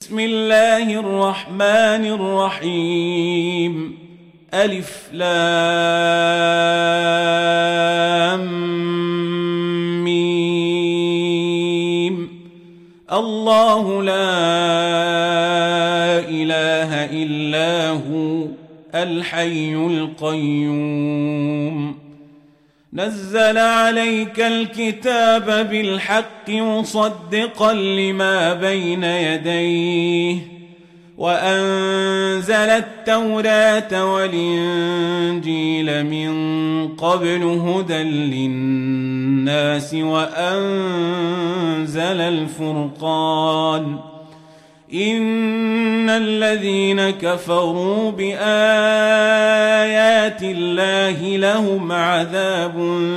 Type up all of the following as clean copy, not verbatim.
بسم الله الرحمن الرحيم ألف لام ميم الله لا إله إلا هو الحي القيوم نزل عليك الكتاب بالحق مصدقا لما بين يديه وأنزل التوراة والإنجيل من قبل هدى للناس وأنزل الفرقان إن الذين كفروا بآيات الله لهم عذاب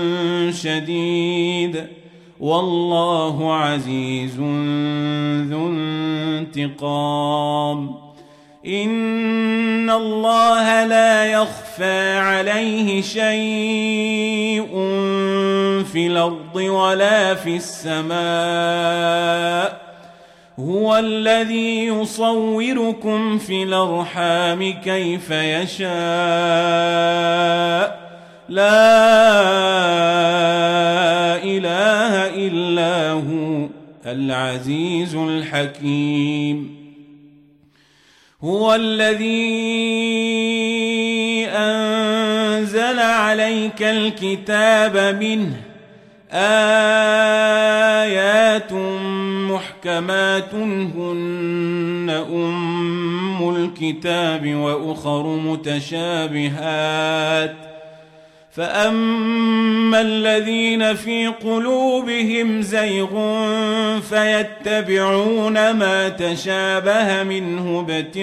شديد والله عزيز ذو انتقام إن الله لا يخفى عليه شيء في الأرض ولا في السماء هو الذي يصوركم في الأرحام كيف يشاء لا إله إلا هو العزيز الحكيم هو الذي أنزل عليك الكتاب منه آيات محكمات هن أم الكتاب وأخر متشابهات فأما الذين في قلوبهم زيغ فيتبعون ما تشابه منه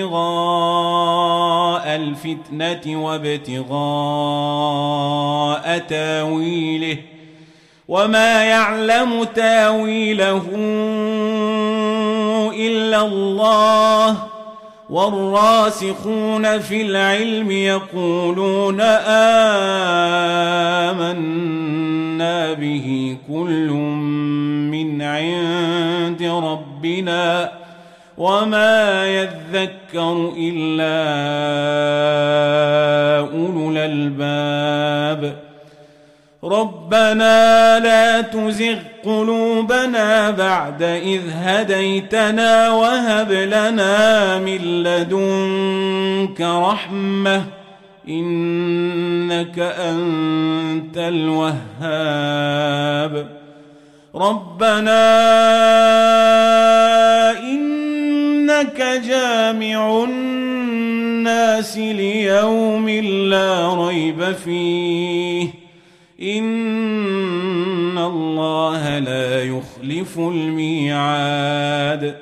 ابتغاء الفتنة وابتغاء تاويله وما يعلم تاويله إلا الله والراسخون في العلم يقولون آمنا به كل من عند ربنا وما يذكر إلا أولو الألباب ربنا لا تزغ قلوبنا بعد إذ هديتنا وهب لنا من لدنك رحمة إنك أنت الوهاب ربنا إنك جامع الناس ليوم لا ريب فيه إن الله لا يخلف الميعاد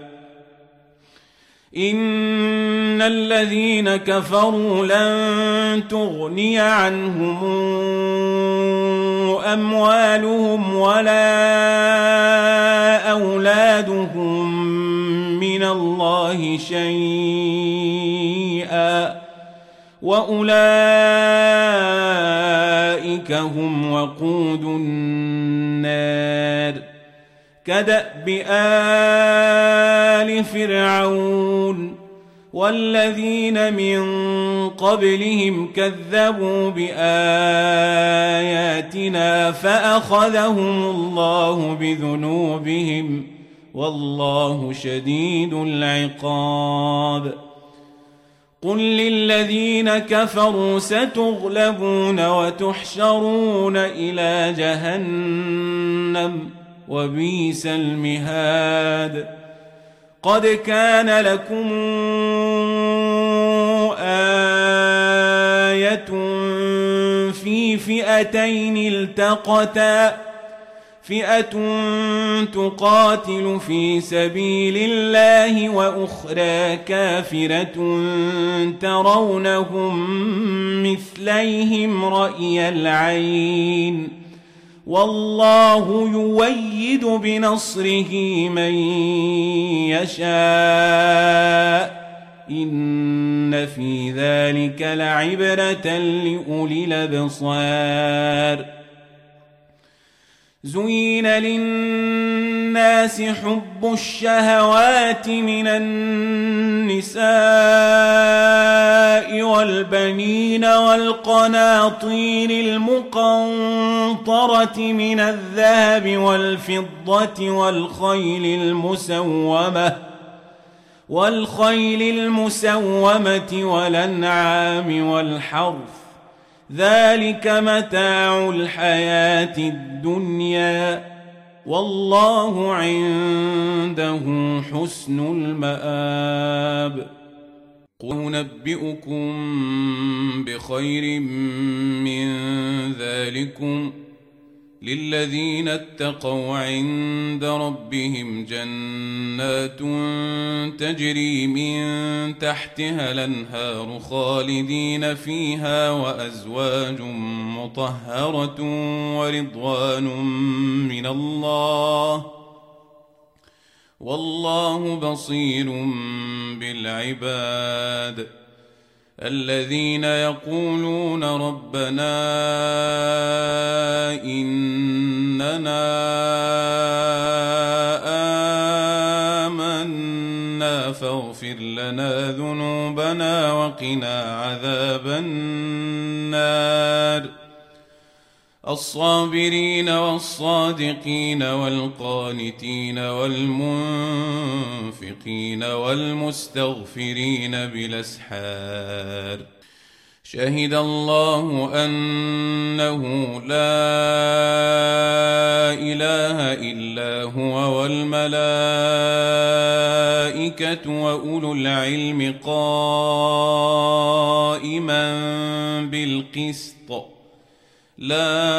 إن الذين كفروا لن تغني عنهم أموالهم ولا أولادهم من الله شيئا وأولئك هم وقود النار كدأب آل فرعون والذين من قبلهم كذبوا بآياتنا فأخذهم الله بذنوبهم والله شديد العقاب قل للذين كفروا ستغلبون وتحشرون إلى جهنم وبئس المهاد قد كان لكم آية في فئتين التقتا فئة تقاتل في سبيل الله وأخرى كافرة ترونهم مثليهم رأي العين والله يؤيد بنصره من يشاء إن في ذلك لعبرة لأولي الأبصار زين للناس الناس حب الشهوات من النساء والبنين والقناطير المقنطرة من الذهب والفضة والخيل المسومة والأنعام والحرث، ذلك متاع الحياة الدنيا، والله عنده حسن المآب. قل أنبئكم بخير من ذلكم للذين اتقوا عند ربهم جنات تجري من تحتها الأنهار خالدين فيها وأزواج مطهرة ورضوان من الله، والله بصير بالعباد. الذين يقولون ربنا إننا آمنا فاغفر لنا ذنوبنا وقنا عذاب النار. الصابرين والصادقين والقانتين والمنفقين والمستغفرين بالأسحار. شهد الله أنه لا إله إلا هو والملائكة وأولو العلم قائما بالقسط، لا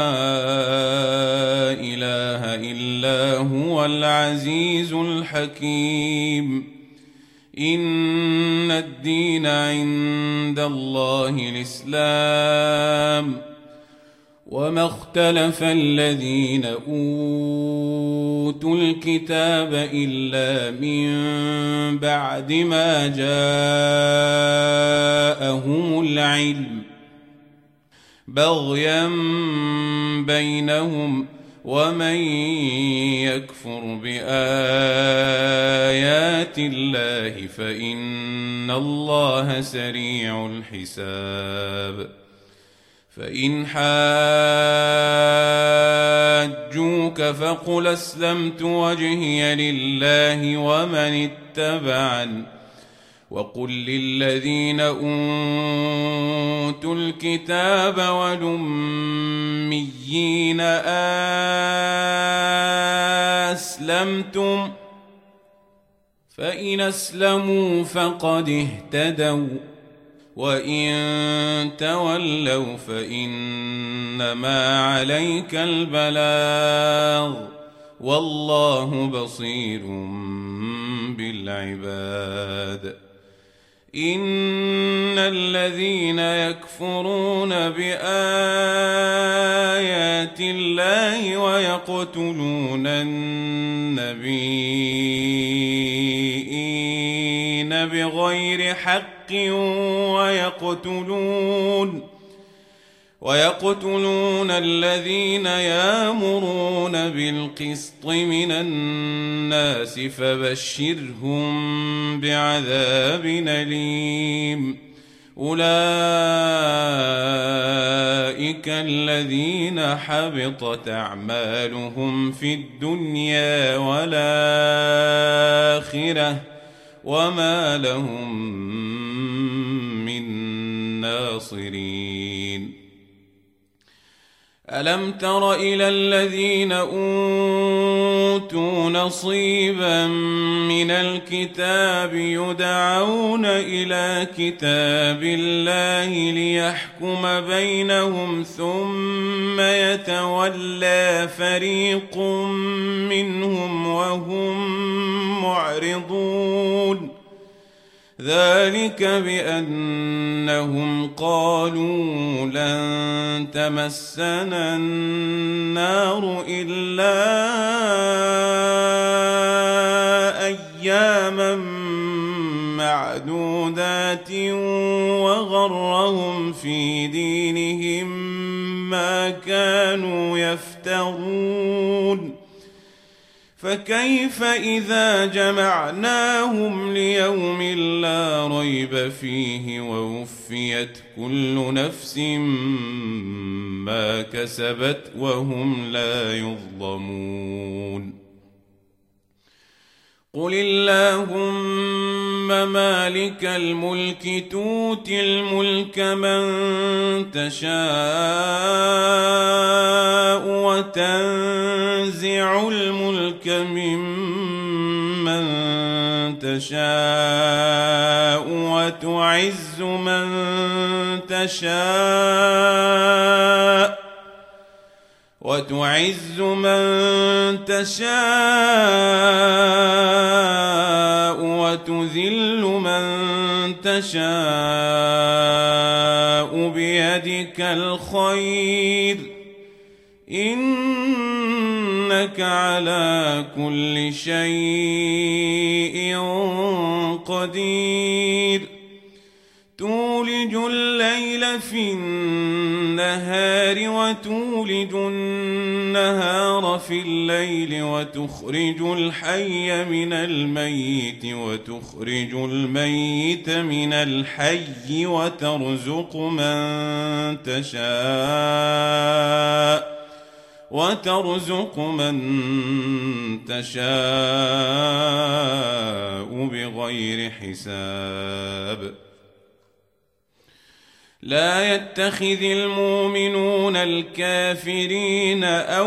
إله إلا هو العزيز الحكيم. إن الدين عند الله الإسلام، وما اختلف الذين أوتوا الكتاب إلا من بعد ما جاءهم العلم بغيا بينهم، ومن يكفر بآيات الله فإن الله سريع الحساب. فإن حاجوك فقل أسلمت وجهي لله ومن اتبعني، وقل للذين أوتوا الكتاب والأميين أسلمتم؟ فإن أسلموا فقد اهتدوا، وإن تولوا فإنما عليك البلاغ، والله بصير بالعباد. إن الذين يكفرون بآيات الله ويقتلون النبيين بغير حق ويقتلون الذين يأمرون بالقسط من الناس فبشرهم بعذاب أليم. أولئك الذين حبطت أعمالهم في الدنيا والآخرة وما لهم من ناصرين. ألم تر إلى الذين أوتوا نصيبا من الكتاب يدعون إلى كتاب الله ليحكم بينهم ثم يتولى فريق منهم وهم معرضون. ذلك بأنهم قالوا لن تمسنا النار إلا أياما معدودات وغرهم في دينهم ما كانوا يفترون. فكيف إذا جمعناهم ليوم لا ريب فيه ووفيت كل نفس ما كسبت وهم لا يظلمون قل اللهم مالك الملك تؤتي الملك من تشاء وتنزع الملك ممن تشاء وتعز من تشاء وتذل من تشاء بيدك الخير إنك على كل شيء قدير تولج الليل في النهار وتولج النهار في الليل وتخرج الحي من الميت وتخرج الميت من الحي وترزق من تشاء بغير حساب لا يتخذ المؤمنون الكافرين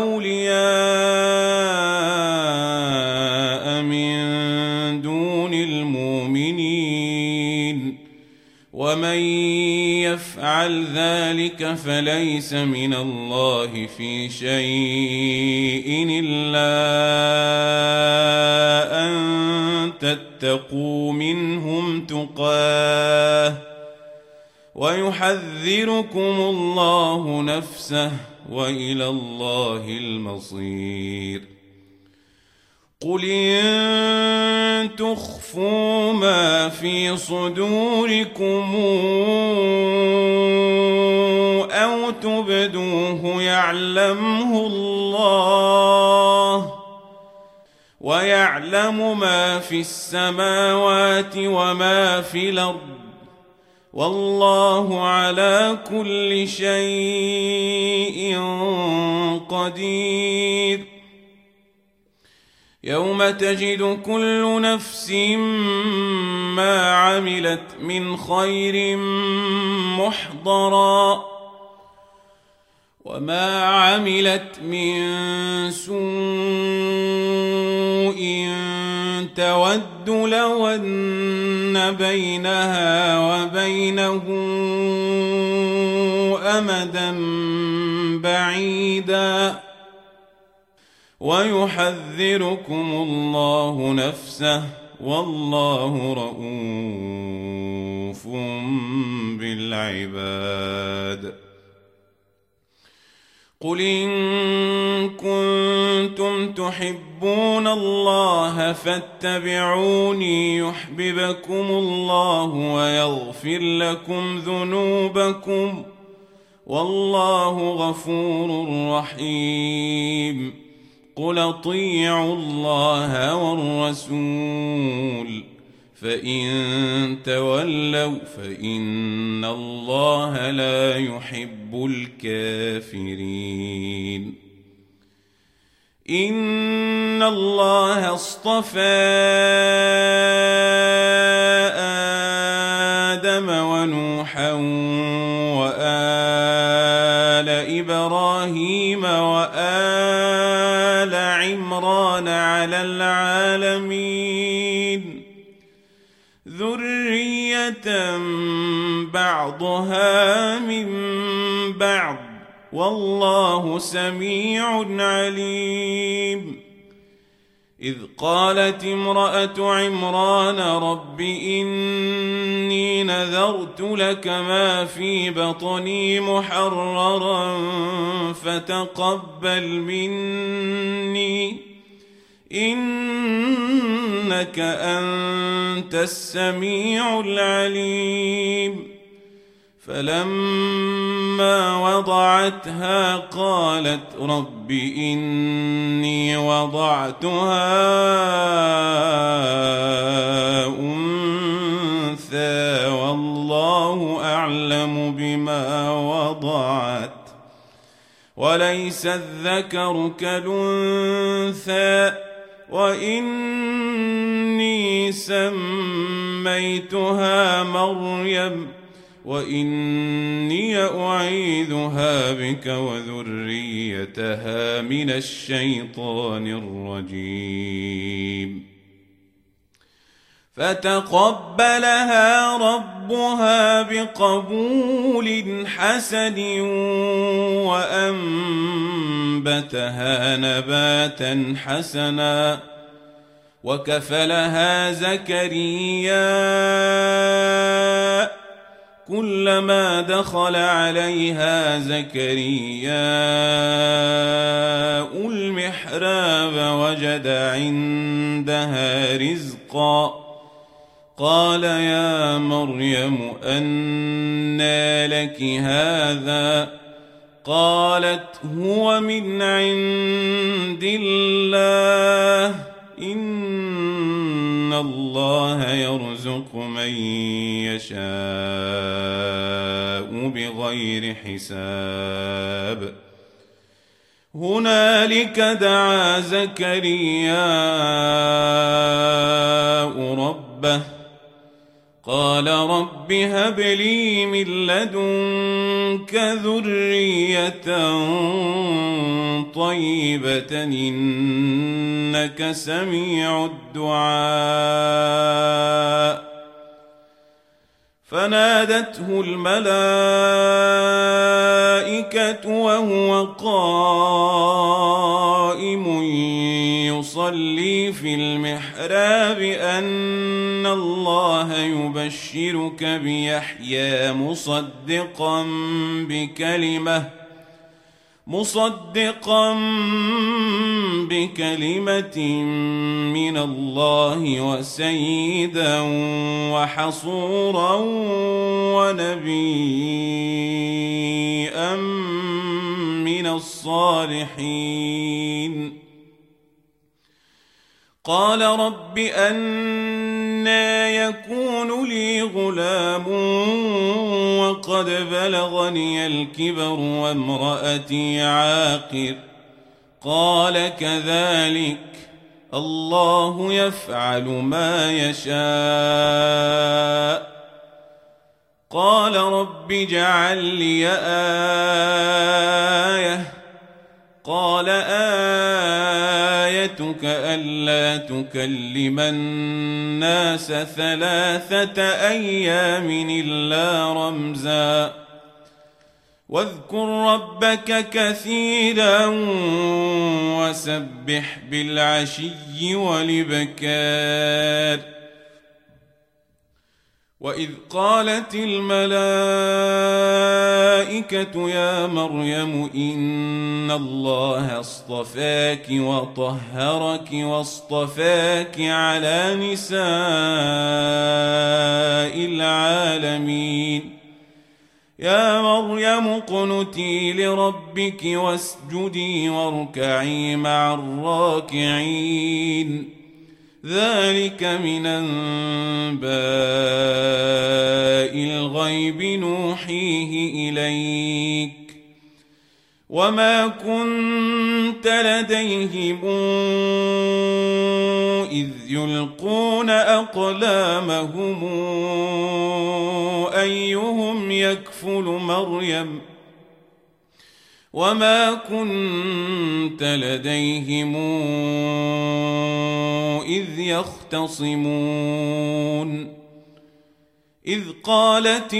أولياء من دون المؤمنين ومن يفعل ذلك فليس من الله في شيء إلا أن تتقوا منهم تقاه ويحذركم الله نفسه وإلى الله المصير قل إن تخفوا ما في صدوركم أو تبدوه يعلمه الله ويعلم ما في السماوات وما في الأرض والله على كل شيء قدير يوم تجد كل نفس ما عملت من خير محضرا وما عملت من سوء تود لو أن بينها وبينه أمدا بعيدا ويحذركم الله نفسه والله رؤوف بالعباد قل إن كنتم تحبون الله فاتبعوني يحببكم الله ويغفر لكم ذنوبكم والله غفور رحيم قل اطيعوا الله والرسول فإن تولوا فإن الله لا يحب الكافرين إن الله اصطفى آدم ونوحا وآل إبراهيم وآل عمران على العالمين ذرية بعضها من بعض والله سميع عليم إذ قالت امرأة عمران رب إني نذرت لك ما في بطني محررا فتقبل مني إنك أنت السميع العليم فلما وضعتها قالت رب إني وضعتها أنثى والله أعلم بما وضعت وليس الذكر كالأنثى وإني سميتها مريم وإني أعيذها بك وذريتها من الشيطان الرجيم فتقبلها ربها بقبول حسن وأنبتها نباتا حسنا وكفلها زكريا كلما دخل عليها زكريا المحراب وجد عندها رزقا قال يا مريم أنى لك هذا قالت هو من عند الله إن الله يرزق من يشاء بغير حساب هنالك دعا زكرياء ربه قال رب هب لي من لدنك ذرية طيبة إنك سميع الدعاء فنادته الملائكة وهو قائم يصلي في المحراب أن الله يبشرك بيحيى مصدقا بكلمة من الله وسيدا وحصورا ونبيا من الصالحين قال رب أنى يكون لي غلام وقد بلغني الكبر وامرأتي عاقر قال كذلك الله يفعل ما يشاء قال رب اجعل لي آية قال آيتك ألا تكلم الناس 3 أيام إلا رمزا واذكر ربك كثيرا وسبح بالعشي والإبكار وإذ قالت الملائكة يا مريم إن الله اصطفاك وطهرك واصطفاك على نساء العالمين يا مريم اقنتي لربك واسجدي واركعي مع الراكعين ذلك من أنباء الغيب نوحيه إليك وما كنت لديهم إذ يلقون أقلامهم أيهم يكفل مريم وما كنت لديهم إذ يختصمون إذ قالت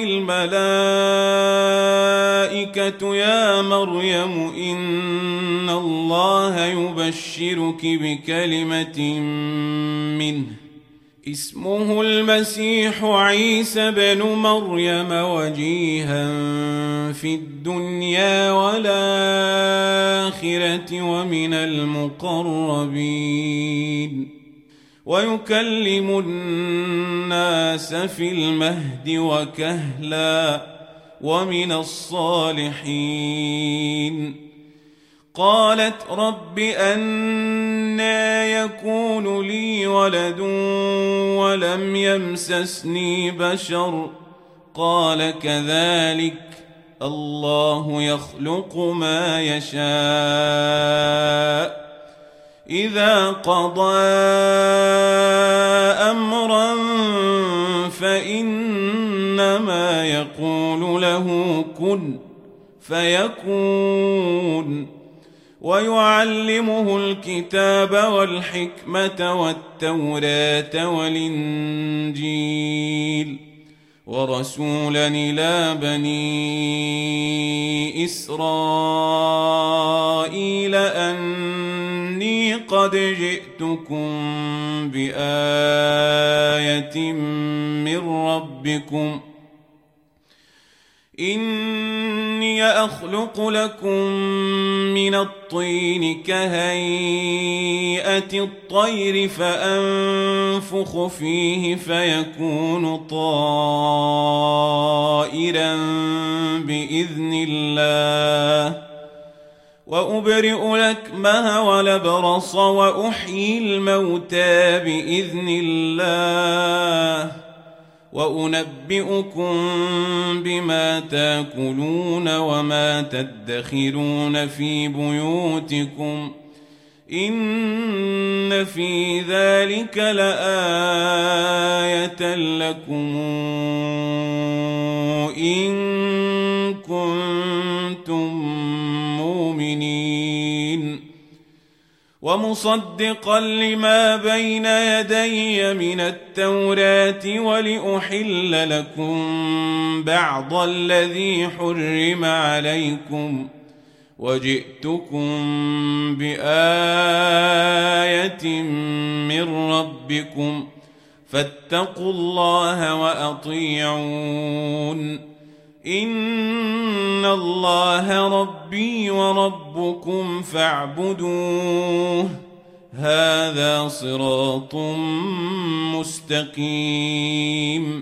الملائكة يا مريم إن الله يبشرك بكلمة منه اسمه المسيح عيسى بن مريم وجيها في الدنيا والآخرة ومن المقربين ويكلم الناس في المهد وكهلا ومن الصالحين. قالت رب أنى يكون لي ولد ولم يمسسني بشر قال كذلك الله يخلق ما يشاء إذا قضى أمرا فإنما يقول له كن فيكون. ويعلمه الكتاب والحكمة والتوراة والإنجيل ورسولا إلى بني إسرائيل أني قد جئتكم بآية من ربكم إني أخلق لكم من الطين كهيئة الطير فأنفخ فيه فيكون طائرا بإذن الله وأبرئ الأكمه والأبرص وأحيي الموتى بإذن الله وأنبئكم بما تاكلون وما تدخرون في بيوتكم إن في ذلك لآية لكم إن كنتم مؤمنين. ومصدقا لما بين يدي من التوراة ولأحل لكم بعض الذي حرم عليكم وجئتكم بآية من ربكم فاتقوا الله وأطيعون إن الله ربي وربكم فاعبدوه هذا صراط مستقيم.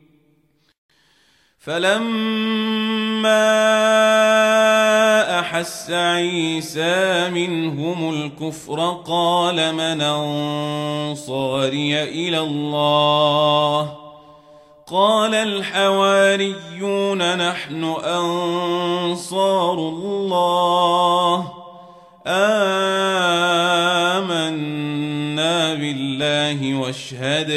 فلما أحس عيسى منهم الكفر قال من أنصاري إلى الله قال الحواريون نحن أنصار الله آمنا بالله واشهد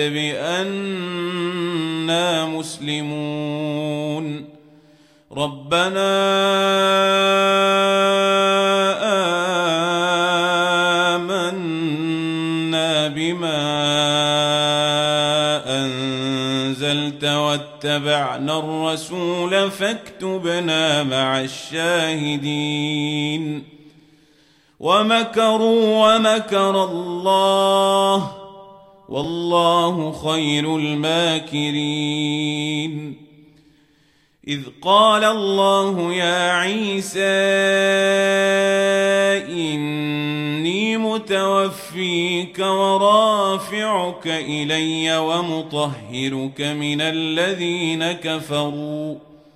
بأننا مسلمون. ربنا آمنا بما أنزلت واتبعنا الرسول فاكتبنا مع الشاهدين. ومكروا ومكر الله والله خير الماكرين. إذ قال الله يا عيسى إني متوفيك ورافعك إلي ومطهرك من الذين كفروا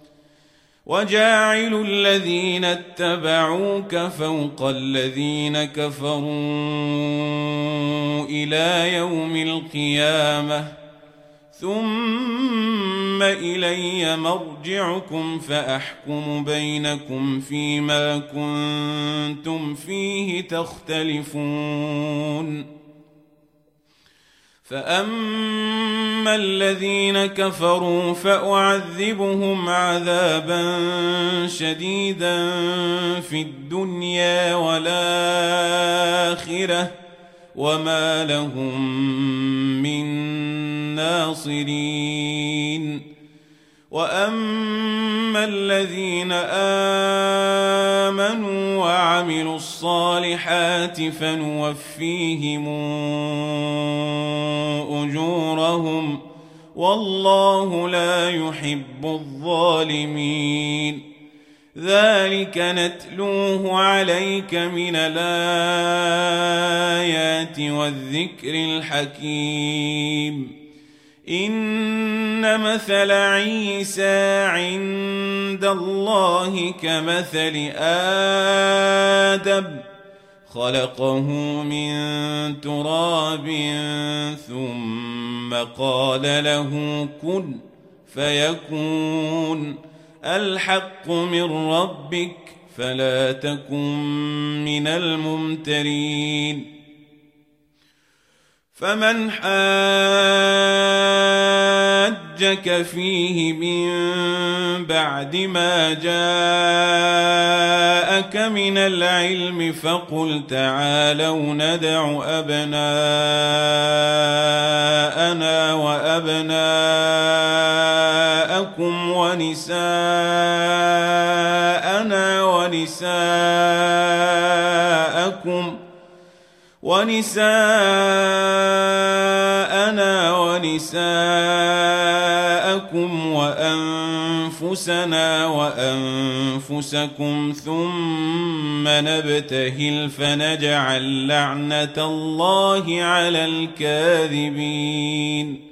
وجاعل الذين اتبعوك فوق الذين كفروا إلى يوم القيامة ثم إلي مرجعكم فأحكم بينكم فيما كنتم فيه تختلفون. فأما الذين كفروا فأعذبهم عذابا شديدا في الدنيا والآخرة وما لهم من ناصرين. وأما الذين آمنوا وعملوا الصالحات فنوفيهم أجورهم والله لا يحب الظالمين. ذلك نتلوه عليك من الآيات والذكر الحكيم. إن إن مثل عيسى عند الله كمثل آدم خلقه من تراب ثم قال له كن فيكون الحق من ربك فلا تكن من الممترين فمن حاجك فيه من بعد ما جاءك من العلم فقل تعالوا ندع أبناءنا وأبناءكم ونساءنا ونساءكم وأنفسنا وأنفسكم ثم نبتهل فنجعل لعنة الله على الكاذبين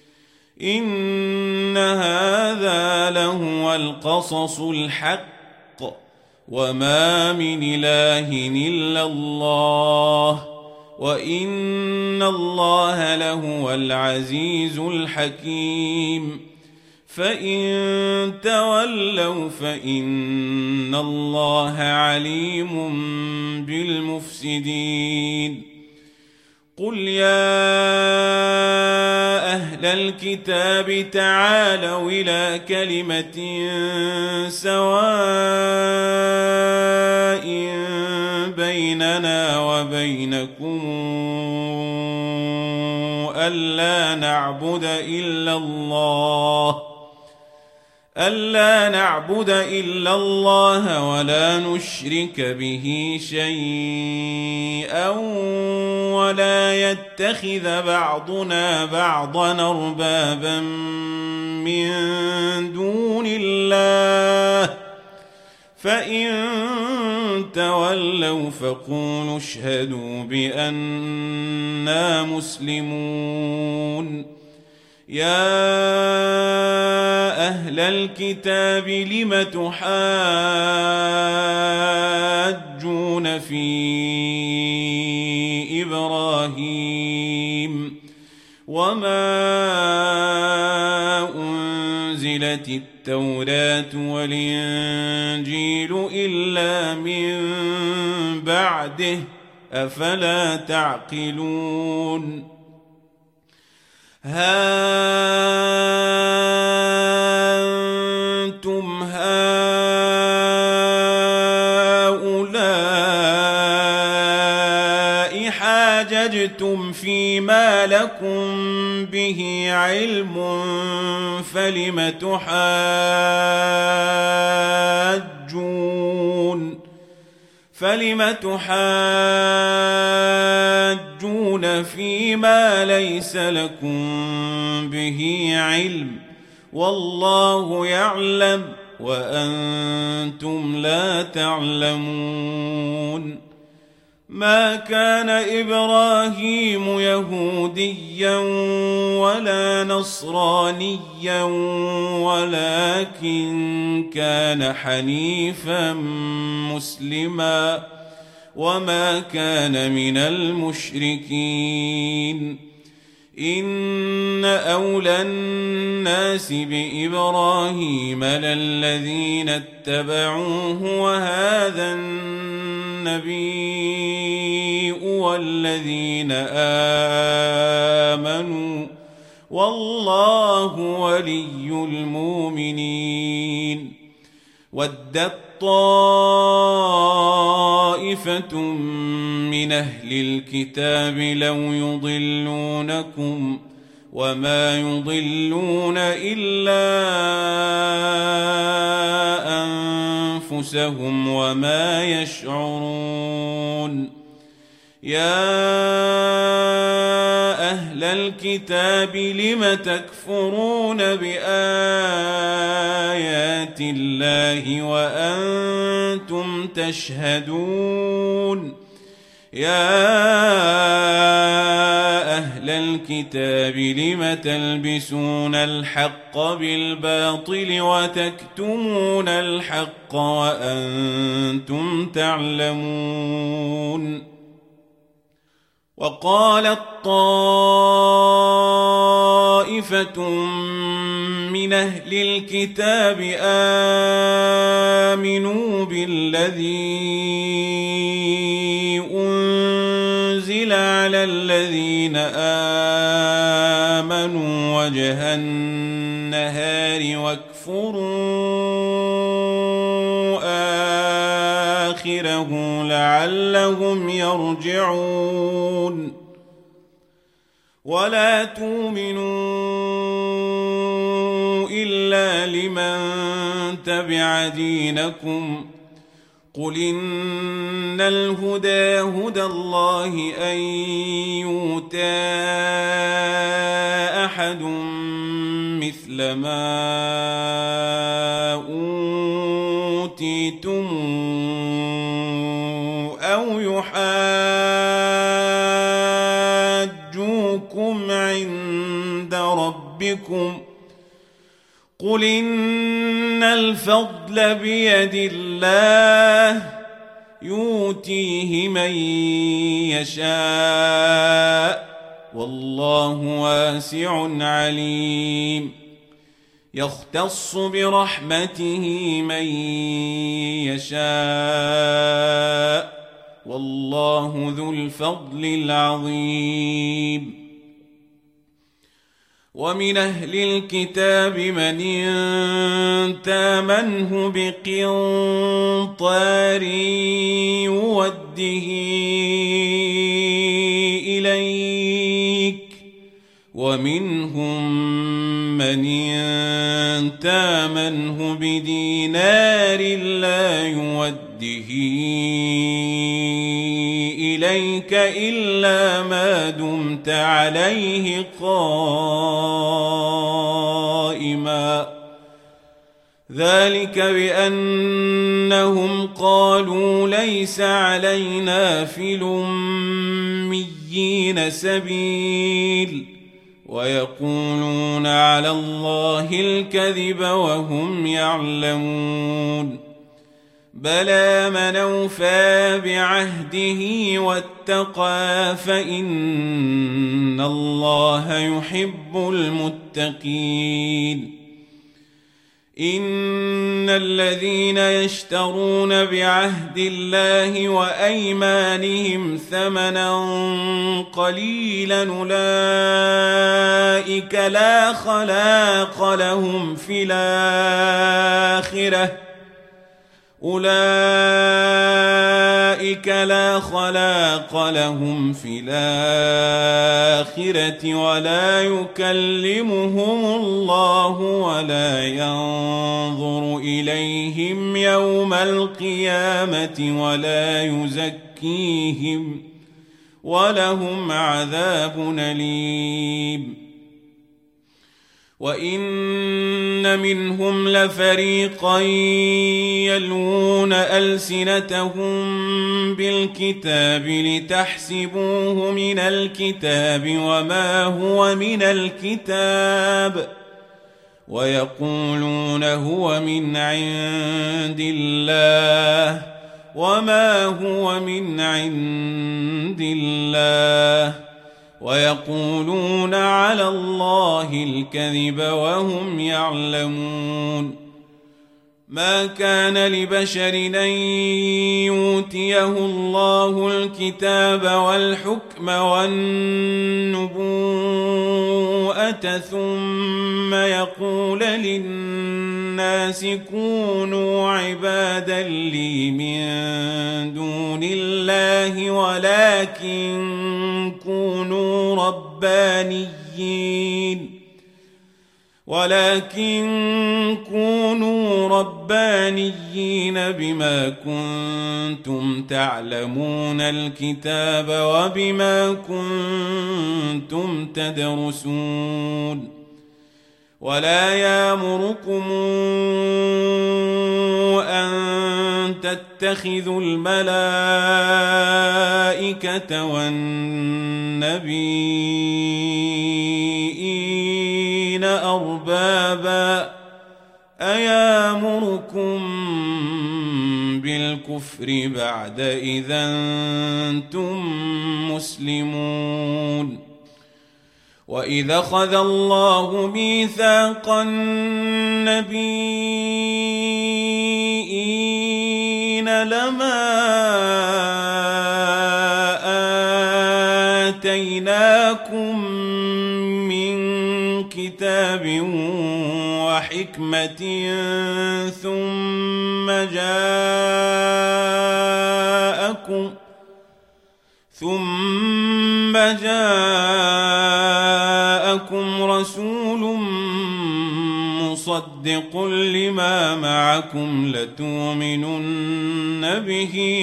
إن هذا لهو القصص الحق وما من إله إلا الله وإن الله لهو العزيز الحكيم فإن تولوا فإن الله عليم بالمفسدين قل يا أهل الكتاب تعالوا إلى كلمة سواء بيننا وبينكم ألا نعبد إلا الله ولا نشرك به شيئا ولا يتخذ بعضنا بعضا أربابا من دون الله فإن تولوا فقولوا اشهدوا بأننا مسلمون يا أهل الكتاب لم تحاجون في إبراهيم وما أنزلت التوراة والإنجيل إلا من بعده أفلا تعقلون ها أنتم هؤلاء حاججتم فيما لكم به علم فلم تحاجون فيما ليس لكم به علم والله يعلم وأنتم لا تعلمون ما كان إبراهيم يهوديا ولا نصرانيا ولكن كان حنيفا مسلما وما كان من المشركين إن أولى الناس بإبراهيم للذين اتبعوه وهذا النبي والذين آمنوا والله ولي المؤمنين ودت طائفة من أهل الكتاب لو يضلونكم وما يضلون إلا أنفسهم وما يشعرون يا أهل الكتاب لم تكفرون بآيات الله وأنتم تشهدون يا أهل أهل الكتاب لم تلبسون الحق بالباطل وتكتمون الحق وأنتم تعلمون وقالت طائفة من أهل الكتاب آمنوا بالذي أنزل على الذين آمنوا وجه النهار واكفروا آخره لعلهم يرجعون ولا تؤمنوا إلا لمن تبع دينكم قل إن الهدى هدى الله أن يؤتى أحد مثل ما أوتيتم أو يحاجوكم عند ربكم قل إن الفضل بيد الله يؤتيه من يشاء والله واسع عليم يختص برحمته من يشاء والله ذو الفضل العظيم ومن أهل الكتاب من إن تامنه بقنطار يوده إليك ومنهم من إن تامنه بدينار لا يوده إليك إلا ما دمت عليه قائما ذلك بأنهم قالوا ليس علينا في الأميين سبيل ويقولون على الله الكذب وهم يعلمون بلى من أوفى بعهده واتقى فإن الله يحب المتقين إن الذين يشترون بعهد الله وأيمانهم ثمنا قليلا أولئك لا خلاق لهم في الآخرة ولا يكلمهم الله ولا ينظر إليهم يوم القيامة ولا يزكيهم ولهم عذاب أليم وإن منهم لفريقا يلوون ألسنتهم بالكتاب لتحسبوه من الكتاب وما هو من الكتاب ويقولون هو من عند الله وما هو من عند الله ويقولون على الله الكذب وهم يعلمون ما كان لبشر أن يؤتيه الله الكتاب والحكم والنبوءة ثم يقول للناس كونوا عبادا لي من دون الله ولكن كونوا ربانيين بما كنتم تعلمون الكتاب وبما كنتم تدرسون ولا يأمركم أن تتخذوا الملائكة والنبيين مآبا أيامركم بالكفر بعد إذا أنتم مسلمون وإذا أخذ الله ميثاق النبيين لما آتيناكم من كتاب وحكمة ثم جاءكم رسول مصدق لما معكم لتؤمنن به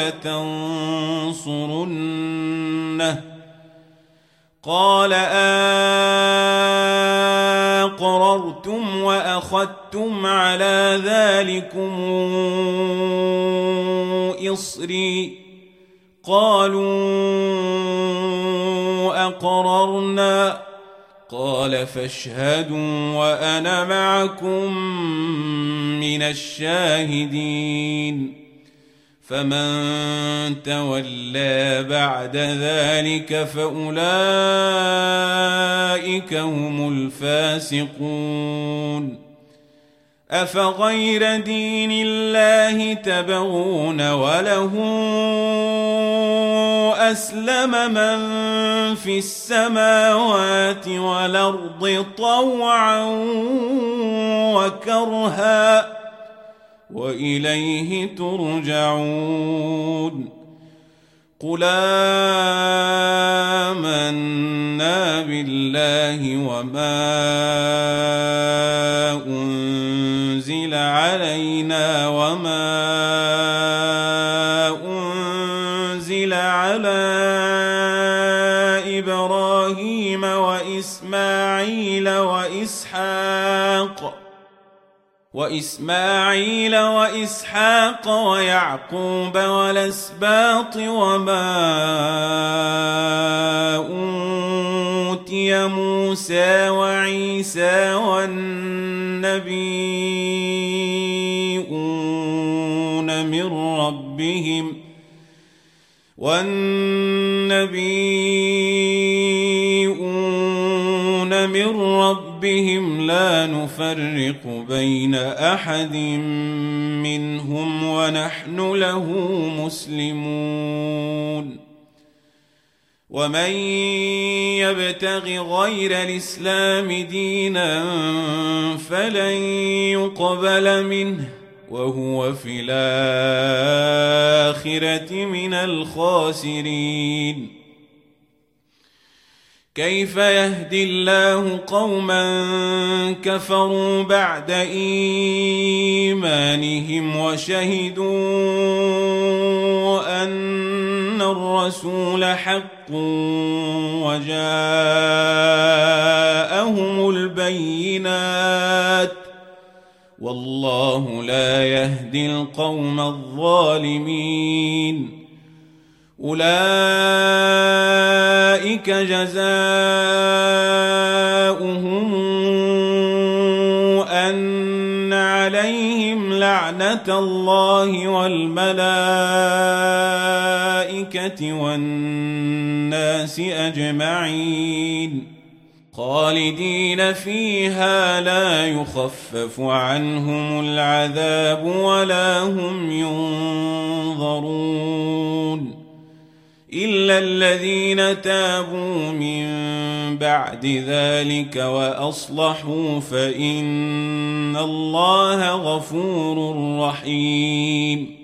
ولتنصرنه قال أقررتم وأخذتم على ذلكم إصري قالوا أقررنا قال فاشهدوا وأنا معكم من الشاهدين فمن تولى بعد ذلك فأولئك هم الفاسقون أفغير دين الله تبغون وله أسلم من في السماوات والأرض طوعا وكرها وإليه ترجعون قل آمنا بالله وما أنزل علينا وما أنزل على إبراهيم وإسماعيل وإسحاق ويعقوب والأسباط وما أوتي موسى وعيسى والنبيون من ربهم لا نفرق بين أحد منهم ونحن له مسلمون ومن يبتغ غير الإسلام دينا فلن يقبل منه وهو في الآخرة من الخاسرين كيف يهدي الله قوما كفروا بعد إيمانهم وشهدوا أن الرسول حق وجاءهم البينات والله لا يهدي القوم الظالمين أولئك جزاؤهم أن عليهم لعنة الله والملائكة والناس أجمعين خالدين فيها لا يخفف عنهم العذاب ولا هم ينظرون إلا الذين تابوا من بعد ذلك وأصلحوا فإن الله غفور رحيم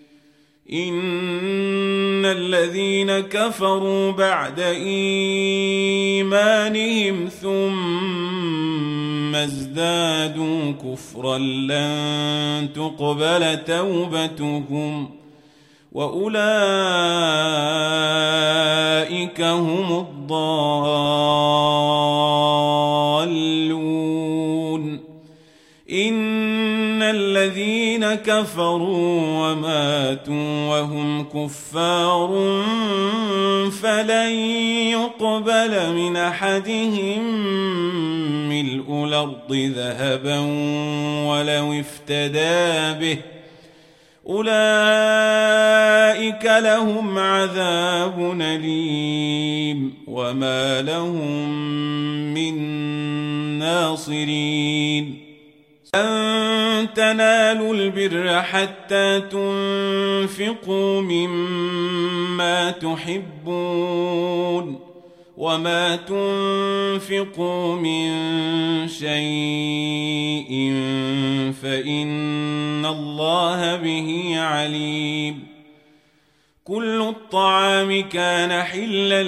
إن الذين كفروا بعد إيمانهم ثم ازدادوا كفرا لن تقبل توبتهم وأولئك هم الضالون إن الذين كفروا وماتوا وهم كفار فلن يقبل من أحدهم ملء الأرض ذهبا ولو افتدى به أولئك لهم عذاب أليم وما لهم من ناصرين لن تنالوا البر حتى تنفقوا مما تحبون وما تنفقوا من شيء فإن الله به عليم كل الطعام كان حلا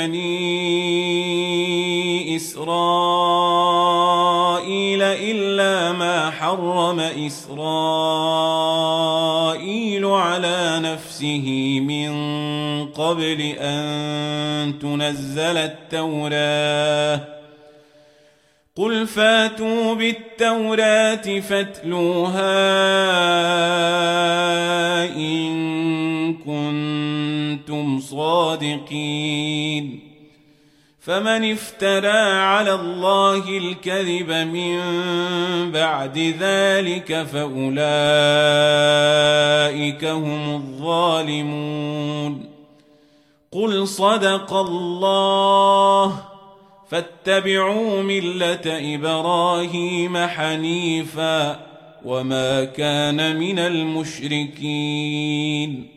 لبني إسرائيل إلا ما حرم إسرائيل على نفسه من قبل أن تنزل التوراة قل فاتوا بالتوراة فاتلوها إن كنتم صادقين فمن افترى على الله الكذب من بعد ذلك فأولئك هم الظالمون قل صدق الله فاتبعوا ملة إبراهيم حنيفا وما كان من المشركين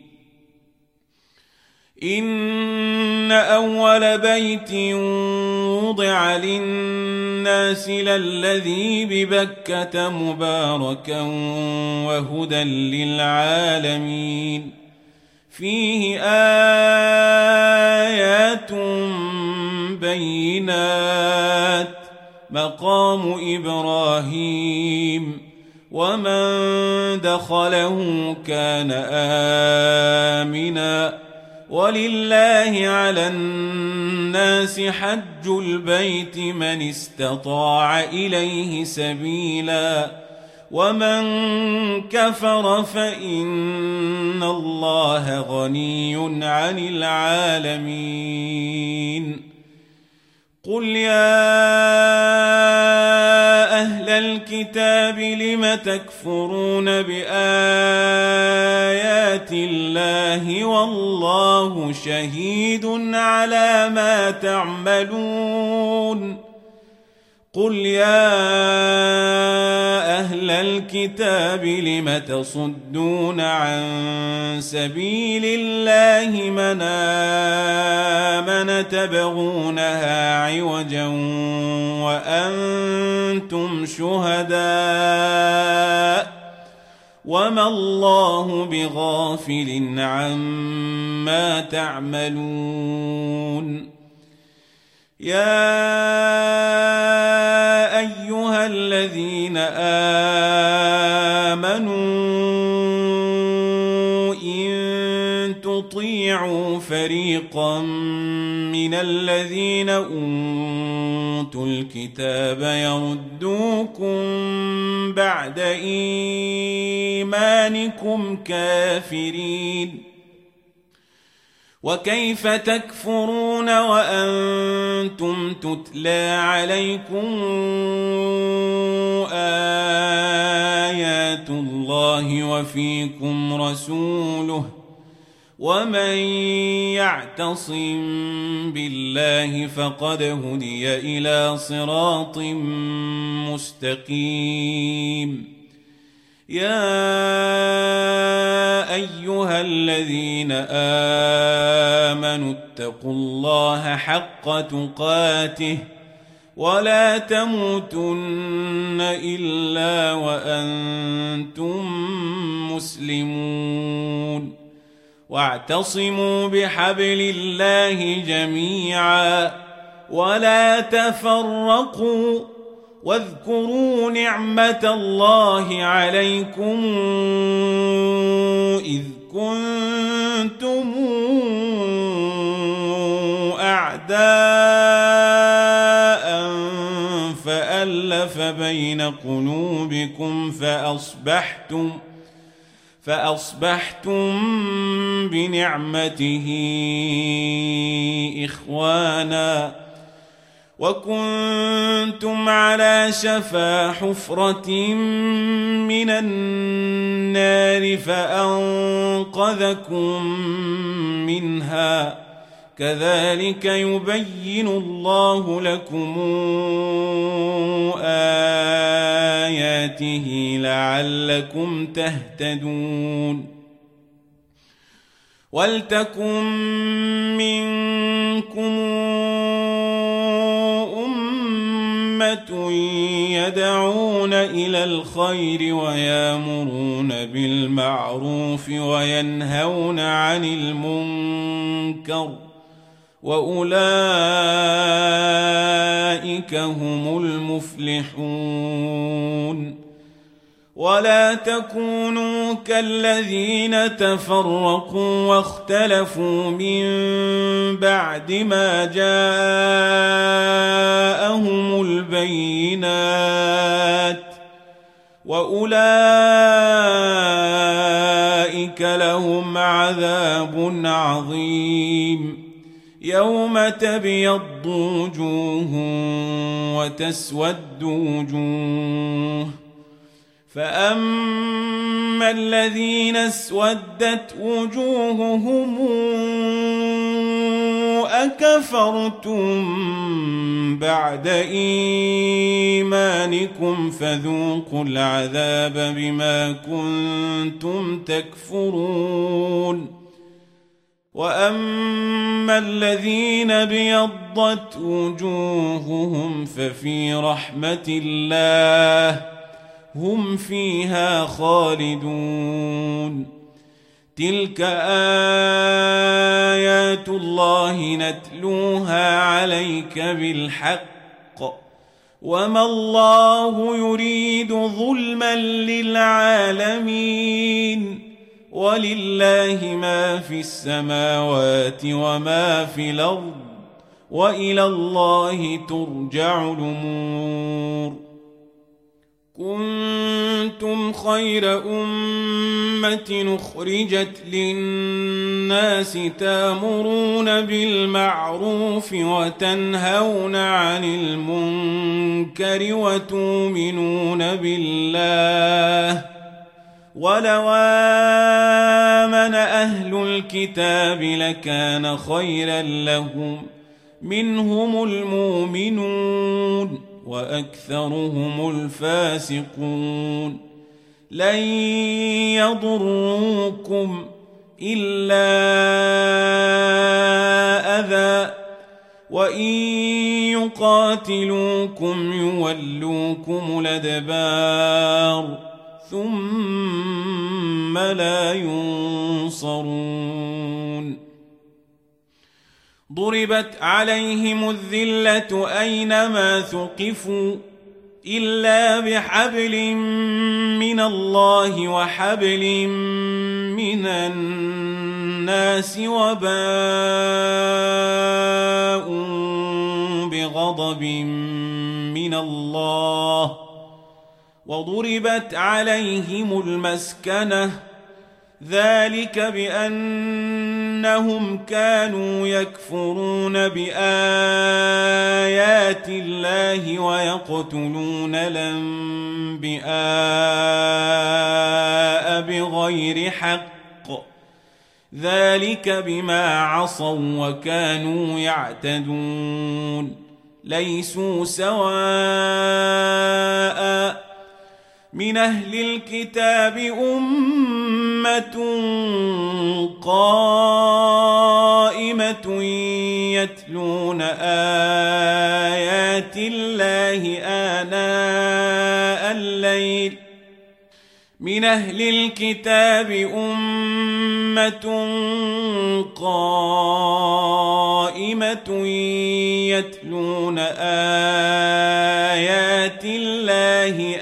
إن أول بيت وضع للناس للذي ببكة مباركا وهدى للعالمين فيه آيات بينات مقام إبراهيم ومن دخله كان آمنا ولله على الناس حج البيت من استطاع إليه سبيلا ومن كفر فإن الله غني عن العالمين قل يا أهل الكتاب لم تكفرون بآيات الله والله شهيد على ما تعملون قل يا أهل الكتاب لم تصدون عن سبيل الله من آمن تبغونها عوجا وأنتم شهداء وما الله بغافل عما تعملون يا أيها الذين آمنوا إن تطيعوا فريقا من الذين أوتوا الكتاب يردوكم بعد إيمانكم كافرين وكيف تكفرون وأنتم تتلى عليكم آيات الله وفيكم رسوله ومن يعتصم بالله فقد هدي إلى صراط مستقيم يا أيها الذين آمنوا اتقوا الله حق تقاته ولا تموتن إلا وأنتم مسلمون واعتصموا بحبل الله جميعا ولا تفرقوا واذكروا نعمة الله عليكم إذ كنتم أعداء فألف بين قلوبكم فأصبحتم بنعمته إخوانا وكنتم على شفا حفرة من النار فأنقذكم منها كذلك يبين الله لكم آياته لعلكم تهتدون ولتكن منكم أمة يدعون إلى الخير ويأمرون بالمعروف وينهون عن المنكر وأولئك هم المفلحون ولا تكونوا كالذين تفرقوا واختلفوا من بعد ما جاءهم البينات وأولئك لهم عذاب عظيم يوم تبيض وجوه وتسود وجوه فأما الذين اسودت وجوههم أكفرتم بعد إيمانكم فذوقوا العذاب بما كنتم تكفرون وأما الذين ابيضت وجوههم ففي رحمة الله هم فيها خالدون تلك آيات الله نتلوها عليك بالحق وما الله يريد ظلما للعالمين ولله ما في السماوات وما في الأرض وإلى الله ترجع الأمور كنتم خير أمة أخرجت للناس تأمرون بالمعروف وتنهون عن المنكر وتؤمنون بالله ولو آمن أهل الكتاب لكان خيرا لهم منهم المؤمنون وأكثرهم الفاسقون لن يضروكم إلا أذى وإن يقاتلوكم يولوكم الأدبار ثم لا ينصرون ضربت عليهم الذلة أينما ثقفوا إلا بحبل من الله وحبل من الناس وباءوا بغضب من الله وضربت عليهم المسكنة ذلك بأنهم كانوا يكفرون بآيات الله ويقتلون الأنبياء بغير حق ذلك بما عصوا وكانوا يعتدون ليسوا سواء من أهل الكتاب أمة قائمة يتلون آيات الله آناء الليل من أهل الكتاب أمة قائمة يتلون آيات الله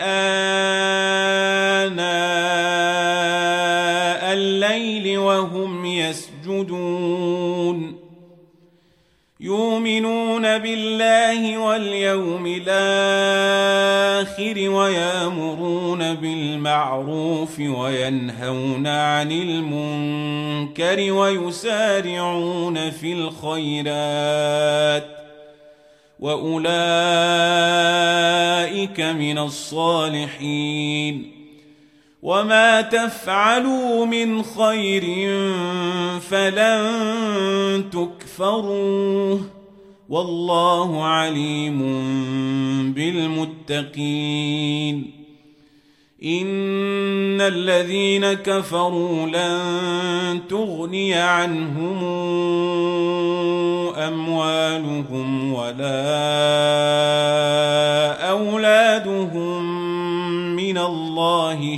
آناء الليل وهم يسجدون يؤمنون بالله واليوم الآخر ويأمرون بالمعروف وينهون عن المنكر ويسارعون في الخيرات وأولئك من الصالحين وما تفعلوا من خير فلن تكفروه والله عليم بالمتقين إن الذين كفروا لن تغني عنهم أموالهم ولا أولادهم من الله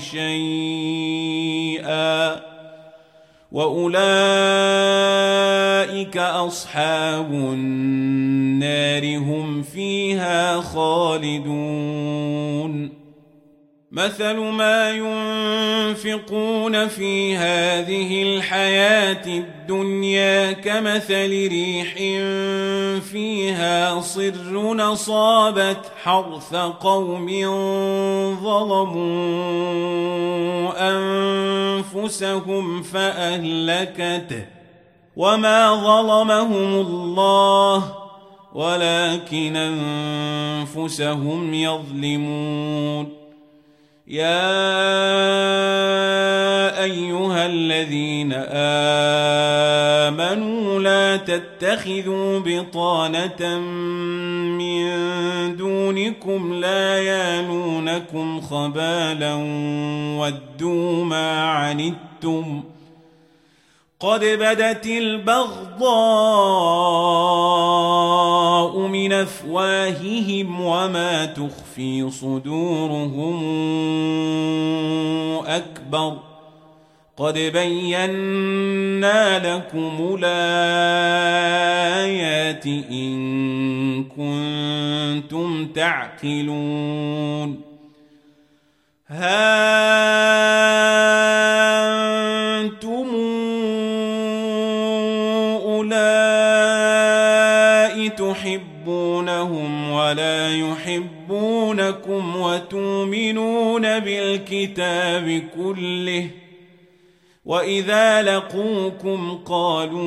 شيئا وأولئك أصحاب النار هم فيها خالدون مثل ما ينفقون في هذه الحياة الدنيا كمثل ريح فيها صر أصابت حرث قوم ظلموا أنفسهم فأهلكته وما ظلمهم الله ولكن أنفسهم يظلمون يا أيها الذين آمنوا لا تتخذوا بطانة من دونكم لا يالونكم خبالا ودوا ما عنتم قد بدت البغضاء من أفواههم وما تخفي صدورهم أكبر قد بينا لكم الآيات إن كنتم تعقلون ها أنتم تحبونهم ولا يحبونكم وتؤمنون بالكتاب كله وإذا لقوكم قالوا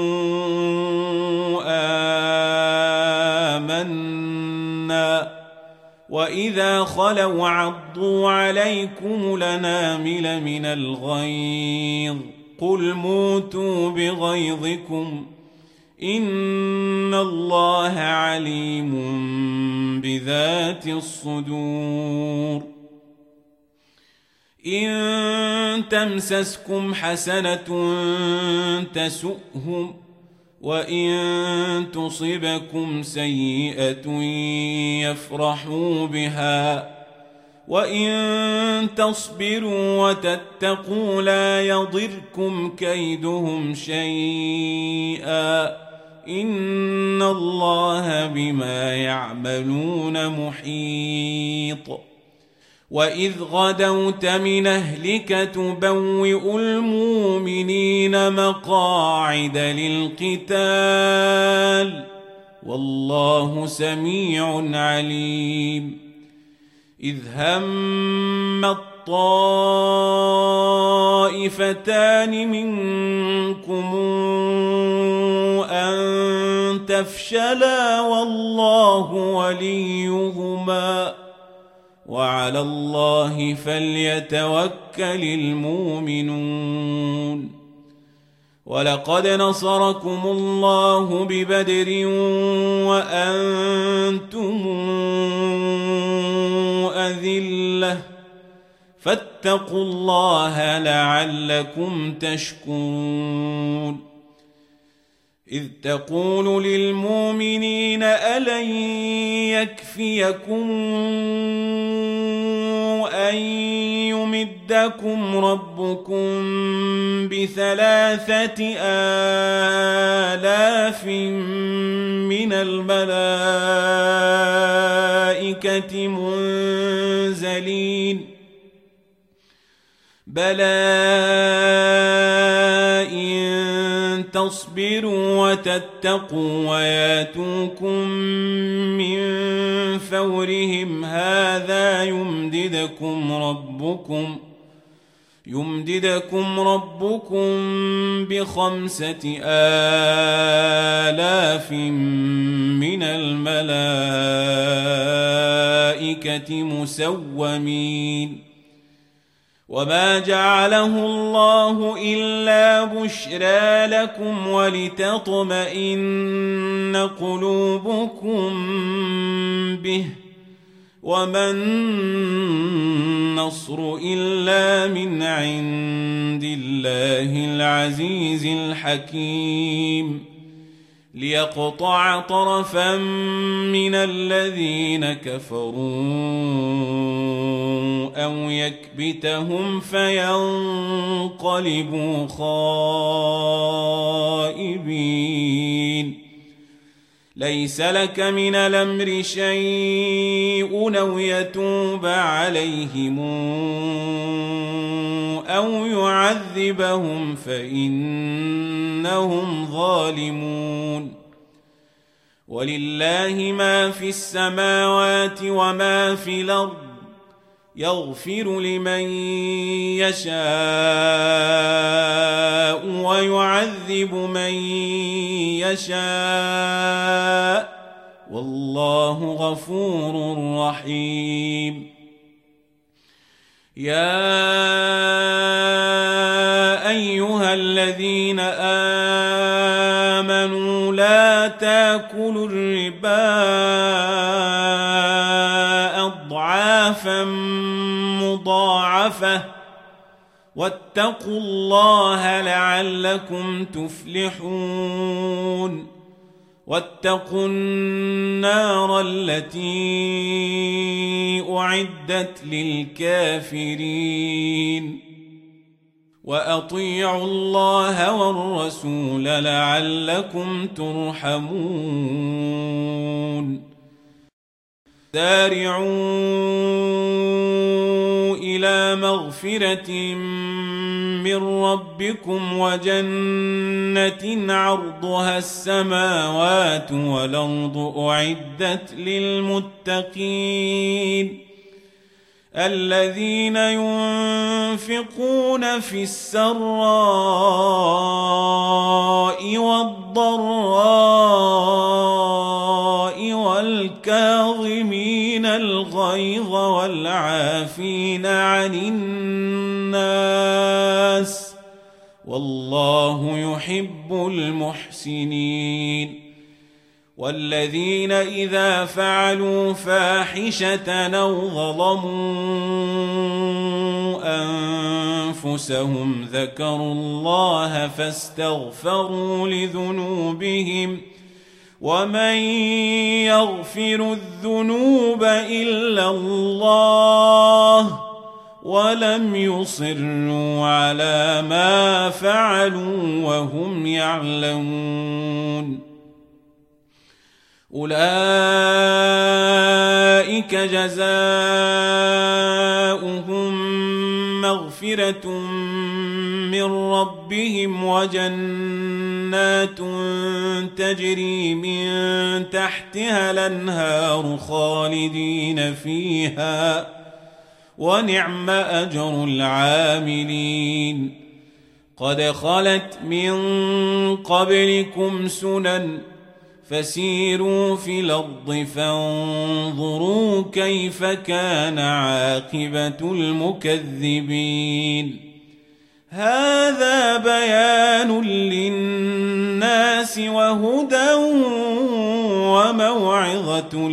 آمنا وإذا خلوا عضوا عليكم الأنامل من الغيظ قل موتوا بغيظكم إن الله عليم بذات الصدور إن تمسسكم حسنة تسؤهم وإن تصبكم سيئة يفرحوا بها وإن تصبروا وتتقوا لا يضركم كيدهم شيئا إن الله بما يعملون محيط وإذ غدوت من أهلك تبوئ المؤمنين مقاعد للقتال والله سميع عليم إذ هم الطائفتان منكم أن تفشلا والله وليهما وعلى الله فليتوكل المؤمنون ولقد نصركم الله ببدر وأنتم أذلة فاتقوا الله لعلكم تشكرون إذ تقول للمؤمنين ألن يكفيكم أن يمدكم ربكم ب3,000 من الملائكة منزلين بلى إن تصبروا وتتقوا وياتوكم من فورهم هذا يمددكم ربكم ب5,000 من الملائكة مسومين وما جعله الله إلا بشرى لكم ولتطمئن قلوبكم به وما النصر إلا من عند الله العزيز الحكيم ليقطع طرفا من الذين كفروا أو يكبتهم فينقلبوا خائبين ليس لك من الأمر شيء أو يتوب عليهم أو يعذبهم فإنهم ظالمون ولله ما في السماوات وما في الأرض يغفر لمن يشاء ويعذب من يشاء والله غفور رحيم يا أيها الذين آمنوا لا تأكلوا الربا أضعافا مضاعفة واتقوا الله لعلكم تفلحون واتقوا النار التي أعدت للكافرين وأطيعوا الله والرسول لعلكم ترحمون سارعوا إلى مغفرة من ربكم وجنة عرضها السماوات والأرض أعدت للمتقين الذين ينفقون في السراء والضراء والكاظمين الغيظ والعافين عن الناس والله يحب المحسنين والذين إذا فعلوا فاحشة أو ظلموا أنفسهم ذكروا الله فاستغفروا لذنوبهم ومن يغفر الذنوب إلا الله ولم يصروا على ما فعلوا وهم يعلمون أولئك جزاؤهم مغفرة من ربهم وجنات تجري من تحتها الأنهار خالدين فيها ونعم أجر العاملين قد خلت من قبلكم سنن فسيروا في الأرض فانظروا كيف كان عاقبة المكذبين هذا بيان للناس وهدى وموعظة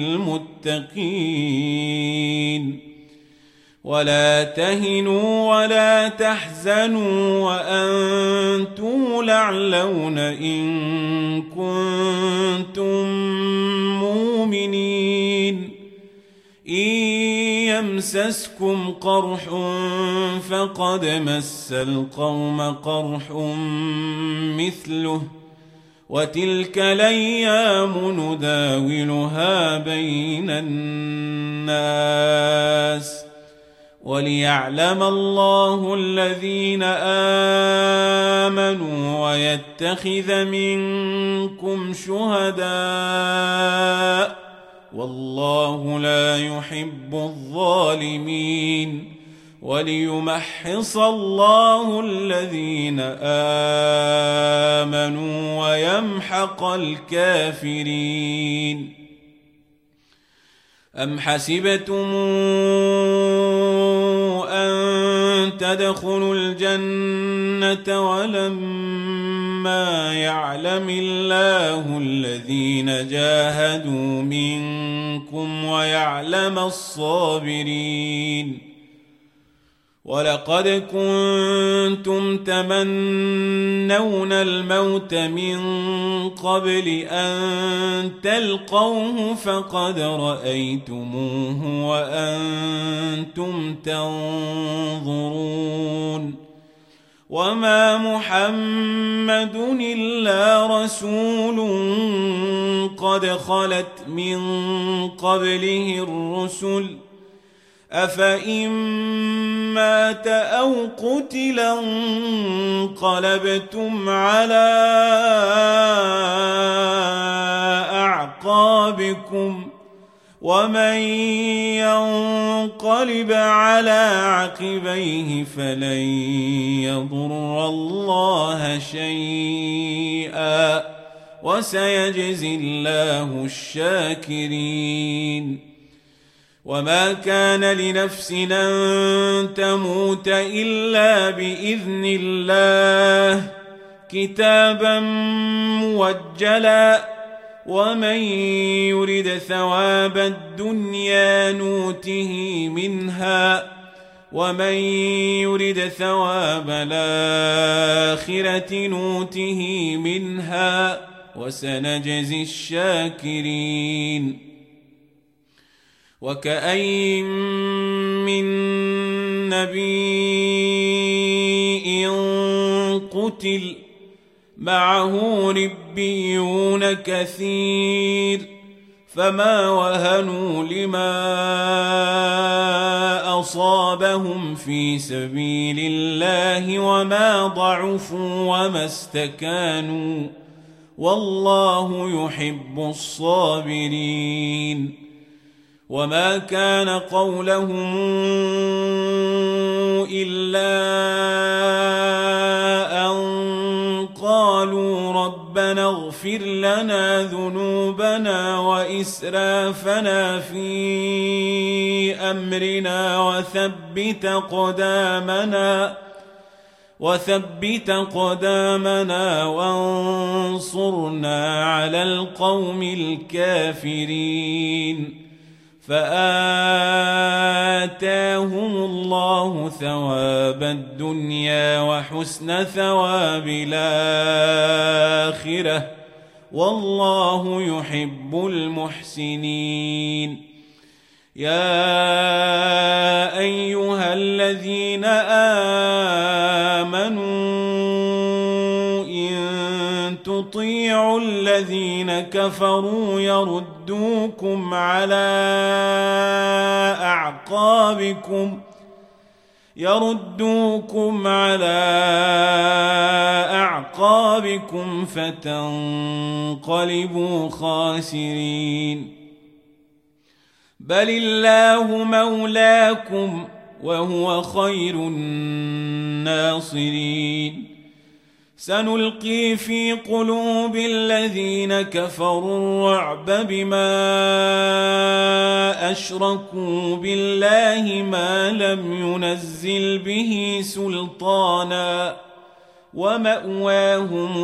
للمتقين ولا تهنوا ولا تحزنوا وأنتم الأعلون إن كنتم مؤمنين إن يمسسكم قرح فقد مس القوم قرح مثله وتلك الأيام نداولها بين الناس وليعلم الله الذين آمنوا ويتخذ منكم شهداء والله لا يحب الظالمين وليمحص الله الذين آمنوا ويمحق الكافرين. أم حسبتم أن تدخلوا الجنة ولما يعلم الله الذين جاهدوا منكم ويعلم الصابرين؟ ولقد كنتم تمنون الموت من قبل أن تلقوه فقد رأيتموه وأنتم تنظرون. وما محمد إلا رسول قد خلت من قبله الرسل أفإن مات أو قتل انقلبتم على أعقابكم ومن ينقلب على عقبيه فلن يضر الله شيئا وسيجزي الله الشاكرين. وما كان لنفس أن تموت إلا بإذن الله كتابا موجلا ومن يرد ثواب الدنيا نوته منها ومن يرد ثواب الآخرة نوته منها وسنجزي الشاكرين. وكأين من نبي قتل معه ربيون كثير فما وهنوا لما أصابهم في سبيل الله وما ضعفوا وما استكانوا والله يحب الصابرين. وما كان قولهم إلا أن قالوا ربنا اغفر لنا ذنوبنا وإسرافنا في أمرنا وثبت قدامنا وانصرنا على القوم الكافرين. فآتاهم الله ثواب الدنيا وحسن ثواب الآخرة والله يحب المحسنين. يا أيها الذين آمنوا إن تطيعوا الذين كفروا يردوكم على أعقابكم فتنقلبوا خاسرين. بل الله مولاكم وهو خير الناصرين. سنلقي في قلوب الذين كفروا الرعب بما أشركوا بالله ما لم ينزل به سلطانا ومأواهم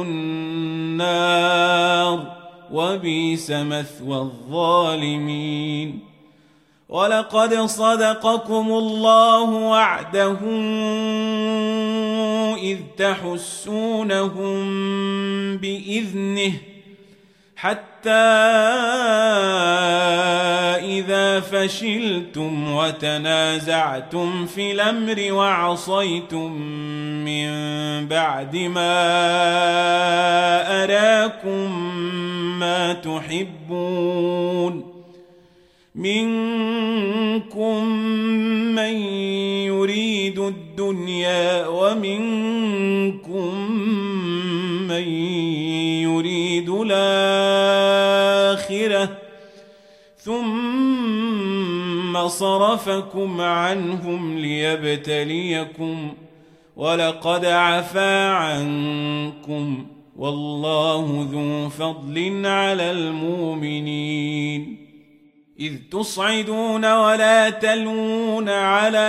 النار وبئس مثوى الظالمين. ولقد صدقكم الله وعده إذ تحسونهم بإذنه حتى إذا فشلتم وتنازعتم في الأمر وعصيتم من بعد ما أراكم ما تحبون منكم من الدنيا ومنكم من يريد الآخرة ثم صرفكم عنهم ليبتليكم ولقد عفا عنكم والله ذو فضل على المؤمنين إذ تصعدون ولا تلوون على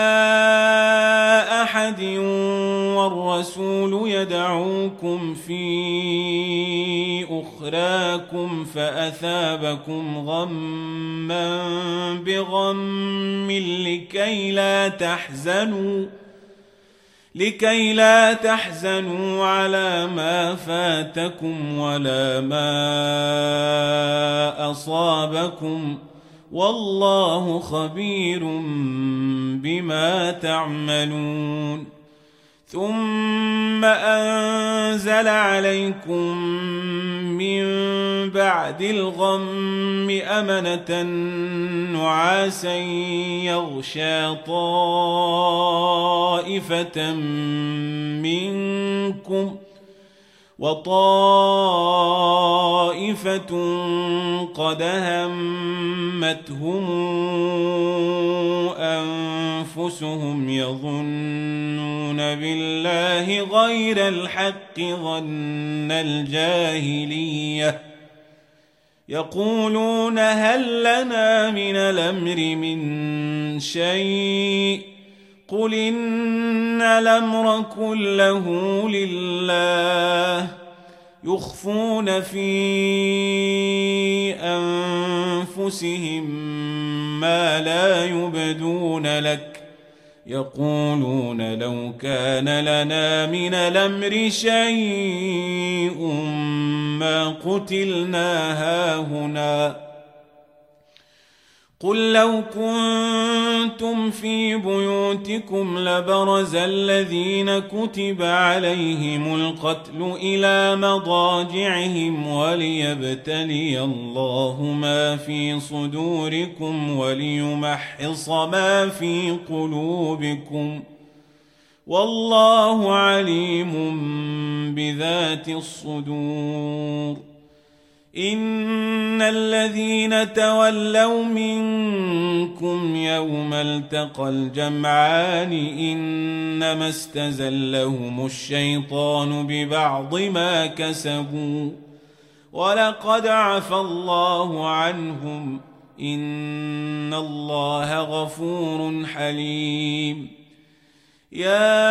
أحد والرسول يدعوكم في أخراكم فأثابكم غما بغم لكي لا تحزنوا على ما فاتكم ولا ما أصابكم والله خبير بما تعملون ثم أنزل عليكم من بعد الغم أمنة نعاسا يغشى طائفة منكم وطائفة قد همتهم أنفسهم يظنون بالله غير الحق ظن الجاهلية يقولون هل لنا من الأمر من شيء قل إن الأمر كله لله يخفون في أنفسهم ما لا يبدون لك يقولون لو كان لنا من الأمر شيء ما قتلنا هاهنا قل لو كنتم في بيوتكم لبرز الذين كتب عليهم القتل إلى مضاجعهم وليبتلي الله ما في صدوركم وليمحص ما في قلوبكم والله عليم بذات الصدور إن الذين تولوا منكم يوم التقى الجمعان إنما استزلهم الشيطان ببعض ما كسبوا ولقد عفى الله عنهم إن الله غفور حليم يا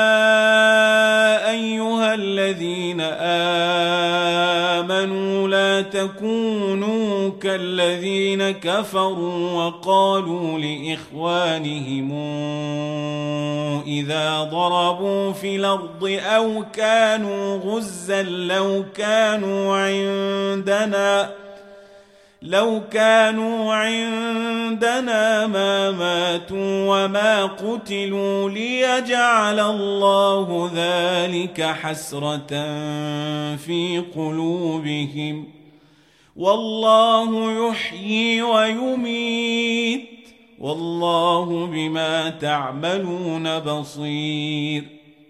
أيها الذين آمنوا لا تكونوا كالذين كفروا وقالوا لإخوانهم إذا ضربوا في الأرض أو كانوا غزا لو كانوا عندنا ما ماتوا وما قتلوا ليجعل الله ذلك حسرة في قلوبهم والله يحيي ويميت والله بما تعملون بصير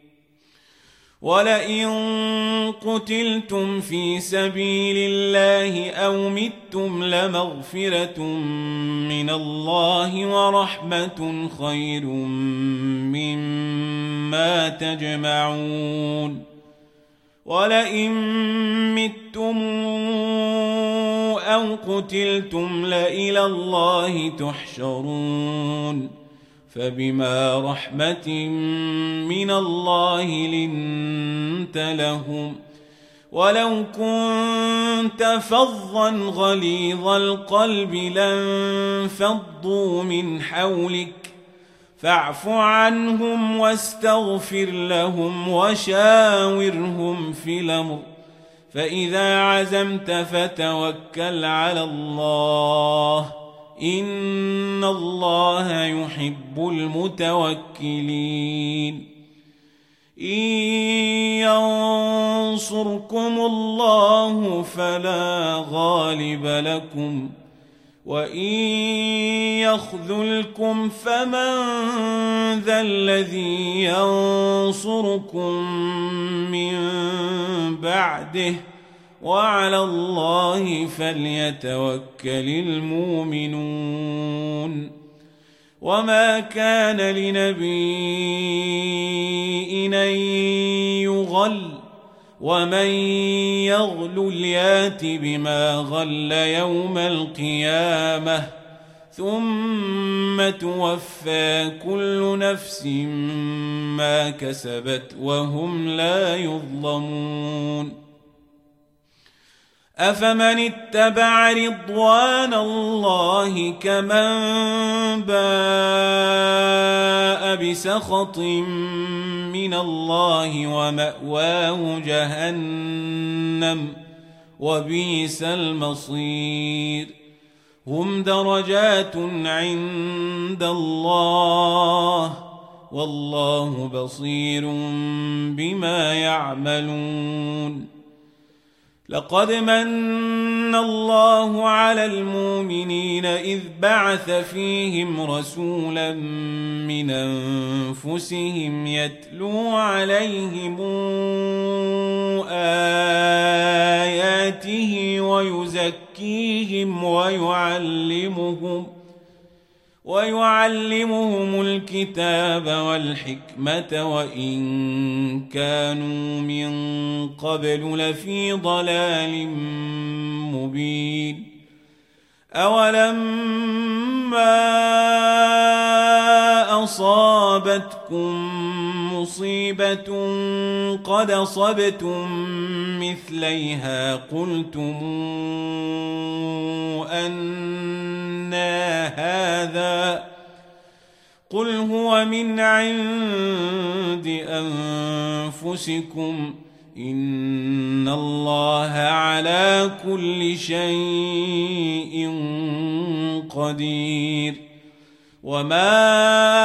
ولئن قتلتم في سبيل الله أو متم لمغفرة من الله ورحمة خير مما تجمعون ولئن متم أو قتلتم لإلى الله تحشرون فبما رحمة من الله لنت لهم ولو كنت فظا غليظ القلب لانفضوا من حولك فاعف عنهم واستغفر لهم وشاورهم في الأمر فإذا عزمت فتوكل على الله إن الله يحب المتوكلين إن ينصركم الله فلا غالب لكم وإن يخذلكم فمن ذا الذي ينصركم من بعده وعلى الله فليتوكل المؤمنون وما كان لنبي أن يغل ومن يغل يات بما غل يوم القيامة ثم توفى كل نفس ما كسبت وهم لا يظلمون أفمن اتبع رضوان الله كمن باء بسخط من الله ومأواه جهنم وبئس المصير هم درجات عند الله والله بصير بما يعملون لقد من الله على المؤمنين إذ بعث فيهم رسولا من أنفسهم يتلو عليهم آياته ويزكيهم ويعلمهم الكتاب والحكمة وإن كانوا من قبل لفي ضلال مبين أولما أصابتكم مصيبة قد أصبتم مثليها قلتم أنى هذا قل هو من عند أنفسكم إن الله على كل شيء قدير وما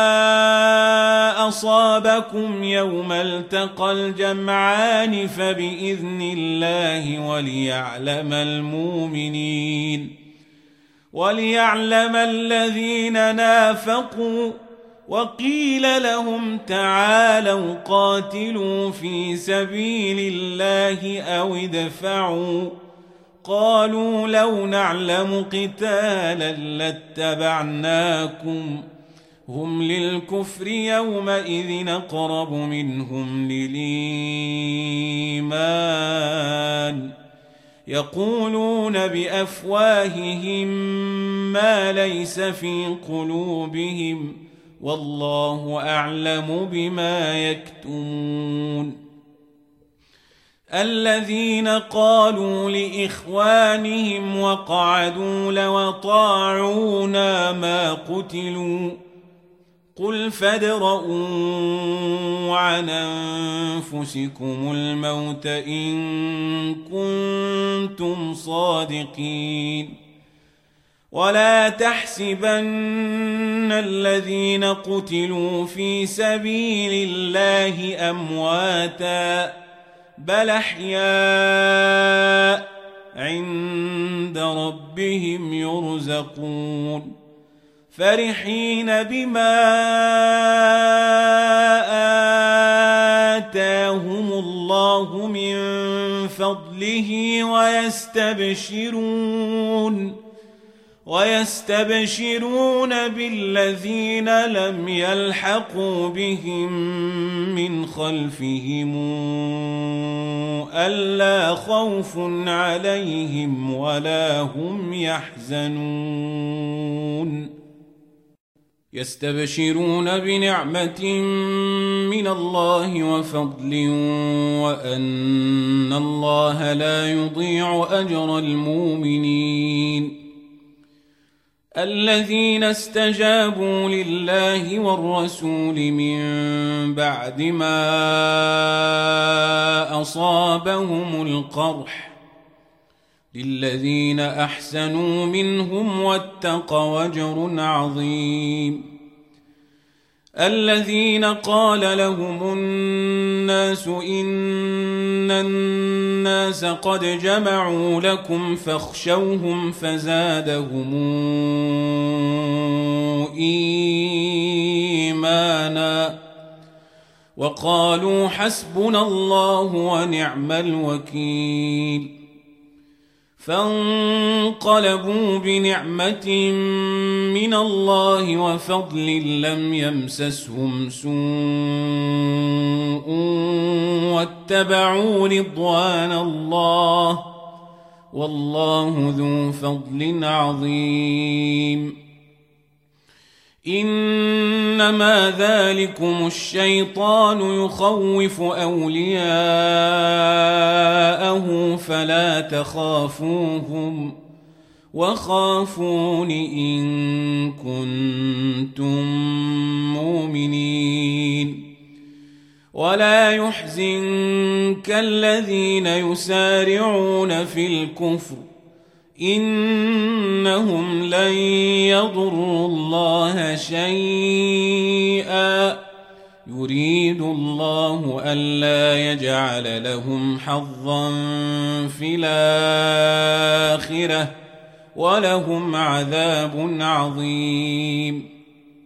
أصابكم يوم التقى الجمعان فبإذن الله وليعلم الذين نافقوا وقيل لهم تعالوا قاتلوا في سبيل الله أو ادفعوا قالوا لو نعلم قتالا لاتبعناكم هم للكفر يومئذ أقرب منهم للإيمان يقولون بأفواههم ما ليس في قلوبهم والله أعلم بما يكتمون الذين قالوا لإخوانهم وقعدوا لو أطاعونا ما قتلوا قل فادرءوا عن أنفسكم الموت إن كنتم صادقين ولا تحسبن الذين قتلوا في سبيل الله أمواتا بل أحياء عند ربهم يرزقون فرحين بما آتاهم الله من فضله ويستبشرون بالذين لم يلحقوا بهم من خلفهم ألا خوف عليهم ولا هم يحزنون يستبشرون بنعمة من الله وفضل وأن الله لا يضيع أجر المؤمنين الذين استجابوا لله والرسول من بعد ما أصابهم القرح للذين أحسنوا منهم واتقوا أجر عظيم الذين قال لهم الناس إن الناس قد جمعوا لكم فاخشوهم فزادهم إيمانا وقالوا حسبنا الله ونعم الوكيل فانقلبوا بنعمة من الله وفضل لم يمسسهم سوء واتبعوا رضوان الله والله ذو فضل عظيم إنما ذلكم الشيطان يخوف أولياءه فلا تخافوهم وخافون إن كنتم مؤمنين ولا يحزنك الذين يسارعون في الكفر إنهم لن يضروا الله شيئا يريد الله ألا يجعل لهم حظا في الآخرة ولهم عذاب عظيم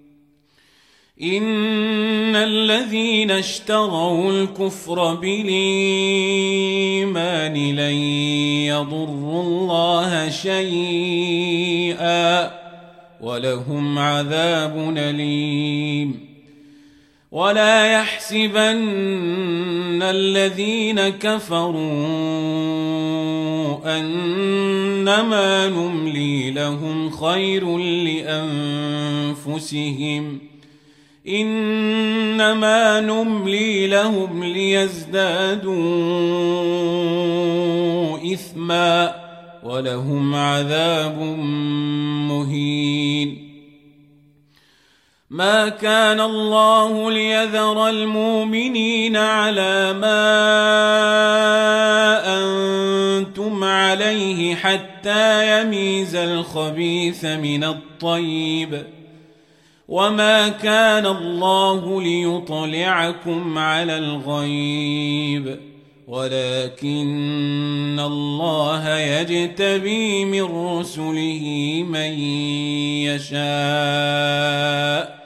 إن الذين اشتروا الكفر بالإيمان لن يضروا الله شيئا ولهم عذاب أليم ولا يحسبن الذين كفروا أنما نملي لهم خير لأنفسهم إنما نملي لهم ليزدادوا إثما ولهم عذاب مهين ما كان الله ليذر المؤمنين على ما أنتم عليه حتى يميز الخبيث من الطيب وما كان الله ليطلعكم على الغيب ولكن الله يجتبي من رسله من يشاء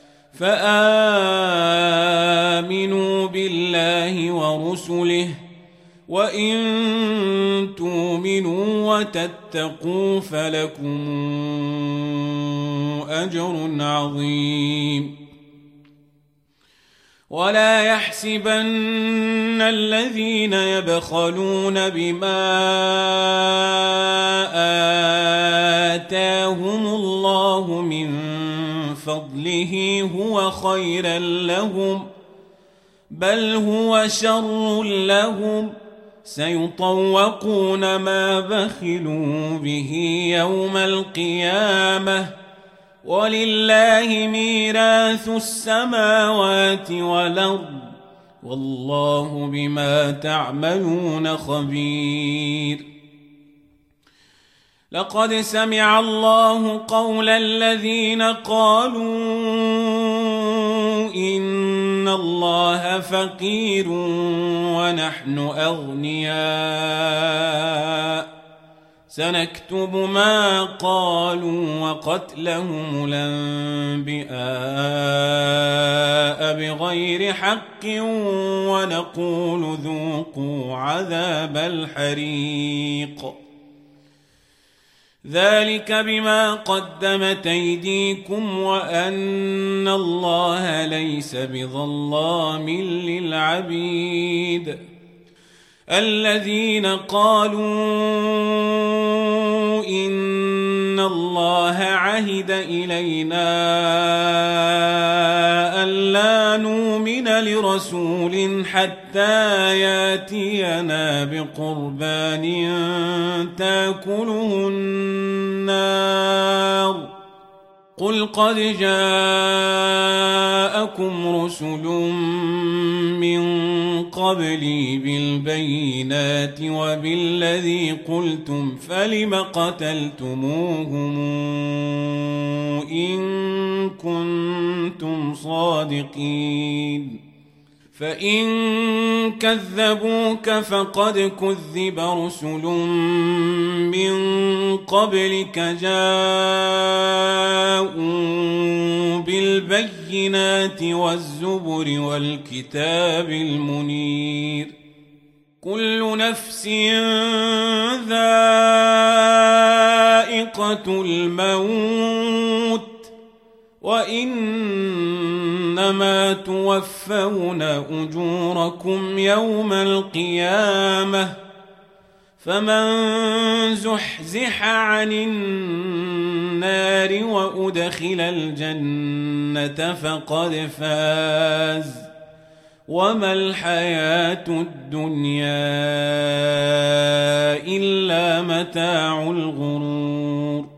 فآمنوا بالله ورسله وإن تؤمنوا وتتقوا فلكم أجر عظيم ولا يحسبن الذين يبخلون بما آتاهم الله من فضله هو خيرا لهم بل هو شر لهم سيطوقون ما بخلوا به يوم القيامة ولله ميراث السماوات والأرض والله بما تعملون خبير لقد سمع الله قول الذين قالوا إن الله فقير ونحن أغنياء سنكتب ما قالوا وقتلهم الأنبياء بغير حق ونقول ذوقوا عذاب الحريق ذلك بما قدمت أيديكم وأن الله ليس بظلام للعبيد الذين قالوا إن الله عهد إلينا ألا نؤمن لرسول حتى ياتينا بقربان تأكله النار قل قد جاءكم رسل من قبلي بالبينات وبالذي قلتم فلم قتلتموهم إن كنتم صادقين فإن كذبوك فقد كذب رسل من قبلك جاءوا بالبينات والزبر والكتاب المنير كل نفس ذائقة الموت وإنما توفون أجوركم يوم القيامة فمن زحزح عن النار وأدخل الجنة فقد فاز وما الحياة الدنيا إلا متاع الغرور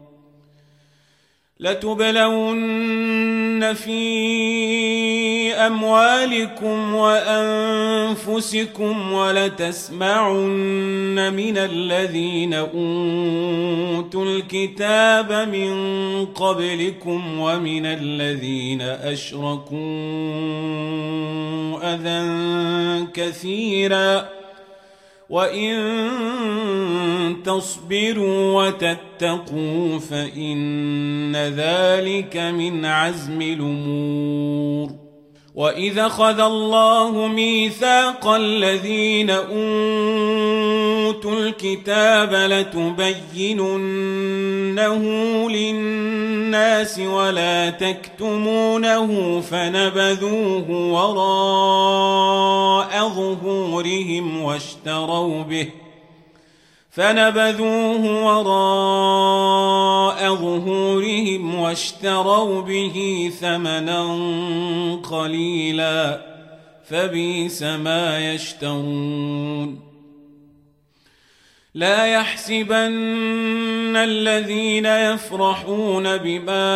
لتبلون في أموالكم وأنفسكم ولتسمعن من الذين أوتوا الكتاب من قبلكم ومن الذين أشركوا أذى كثيرا وإن تصبروا وتتقوا فإن ذلك من عزم الأمور وإذا أخذ الله ميثاق الذين أوتوا الكتاب لتبيننه للناس ولا تكتمونه فنبذوه وراء ظهورهم واشتروا به ثمنا قليلا فبئس ما يشترون لا يحسبن الذين يفرحون بما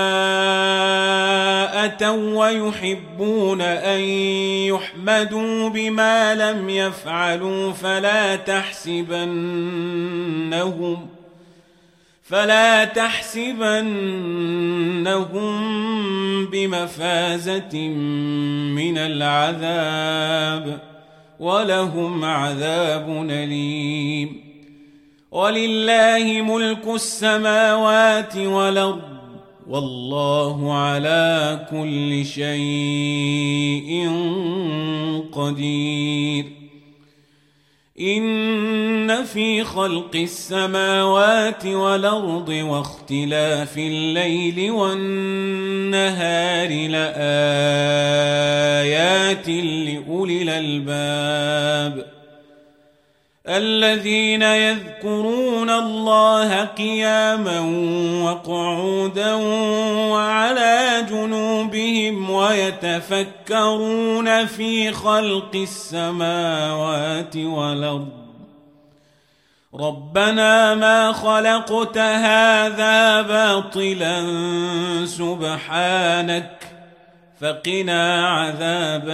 أتوا ويحبون أن يحمدوا بما لم يفعلوا فلا تحسبنهم بمفازة من العذاب ولهم عذاب أليم ولله ملك السماوات والأرض والله على كل شيء قدير إن في خلق السماوات والأرض واختلاف الليل والنهار لآيات لأولي الألباب الذين يذكرون الله قياما وقعودا وعلى جنوبهم ويتفكرون في خلق السماوات والأرض ربنا ما خلقت هذا باطلا سبحانك فقنا عذاب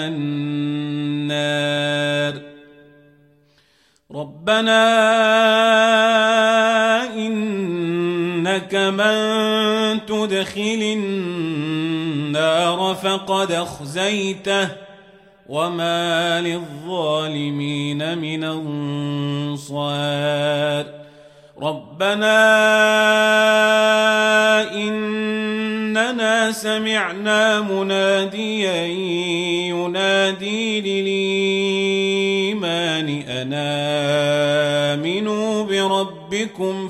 النار ربنا إنك من تدخل النار فقد أخزيته وما للظالمين من أنصار ربنا إننا سمعنا مناديا ينادي للإيمان أن آمنوا بربكم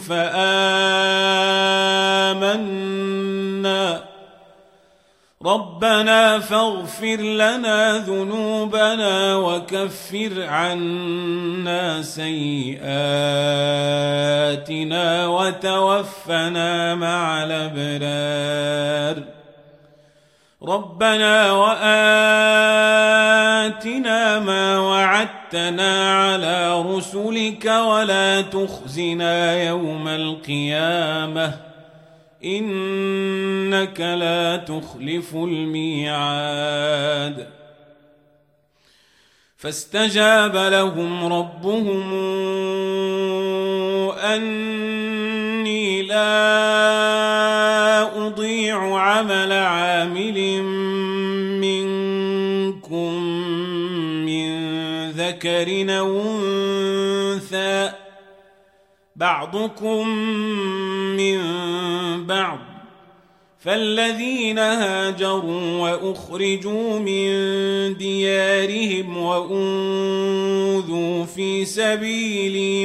فآمنا ربنا فاغفر لنا ذنوبنا وكفر عنا سيئاتنا وتوفنا مع الأبرار ربنا وآتنا ما وعدتنا على رسلك ولا تخزنا يوم القيامة إنك لا تخلف الميعاد فاستجاب لهم ربهم أني لا أضيع عمل عامل ذكر أو أنثى بعضكم من بعض فالذين هاجروا وأخرجوا من ديارهم وأوذوا في سبيلي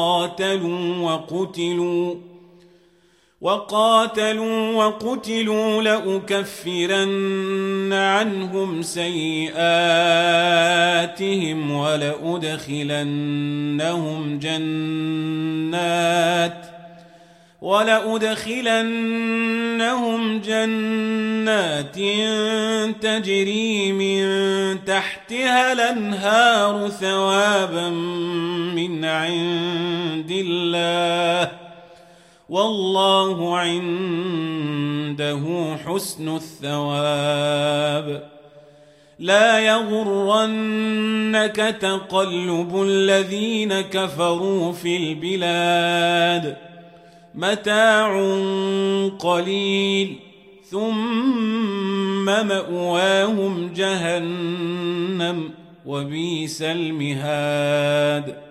وقاتلوا لأكفرن عنهم سيئاتهم ولأدخلنهم جنات تجري من تحتها الأنهار ثوابا من عند الله والله عنده حسن الثواب. لا يغرنك تقلب الذين كفروا في البلاد متاع قليل ثم مأواهم جهنم وبئس المهاد.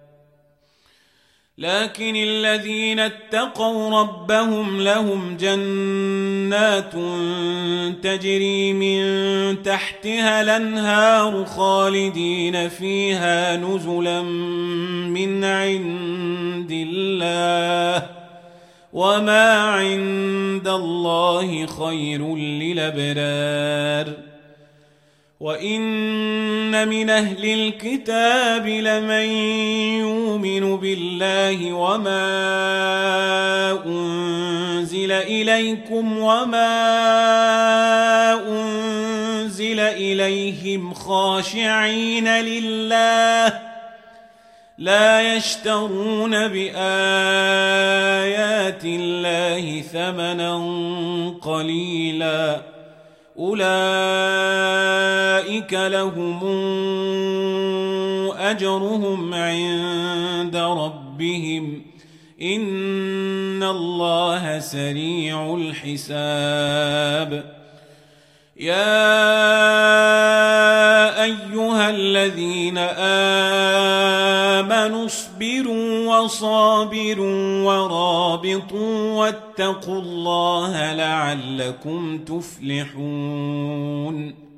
لكن الذين اتقوا ربهم لهم جنات تجري من تحتها الأنهار خالدين فيها نزلا من عند الله وما عند الله خير للأبرار. وإن من أهل الكتاب لمن يؤمن بالله وما أنزل إليكم وما أنزل إليهم خاشعين لله لا يشترون بآيات الله ثمنا قليلا أولئك لهم أجرهم عند ربهم إن الله سريع الحساب. يا أيها الذين آمنوا اصبروا وصابروا ورابطوا واتقوا الله لعلكم تفلحون.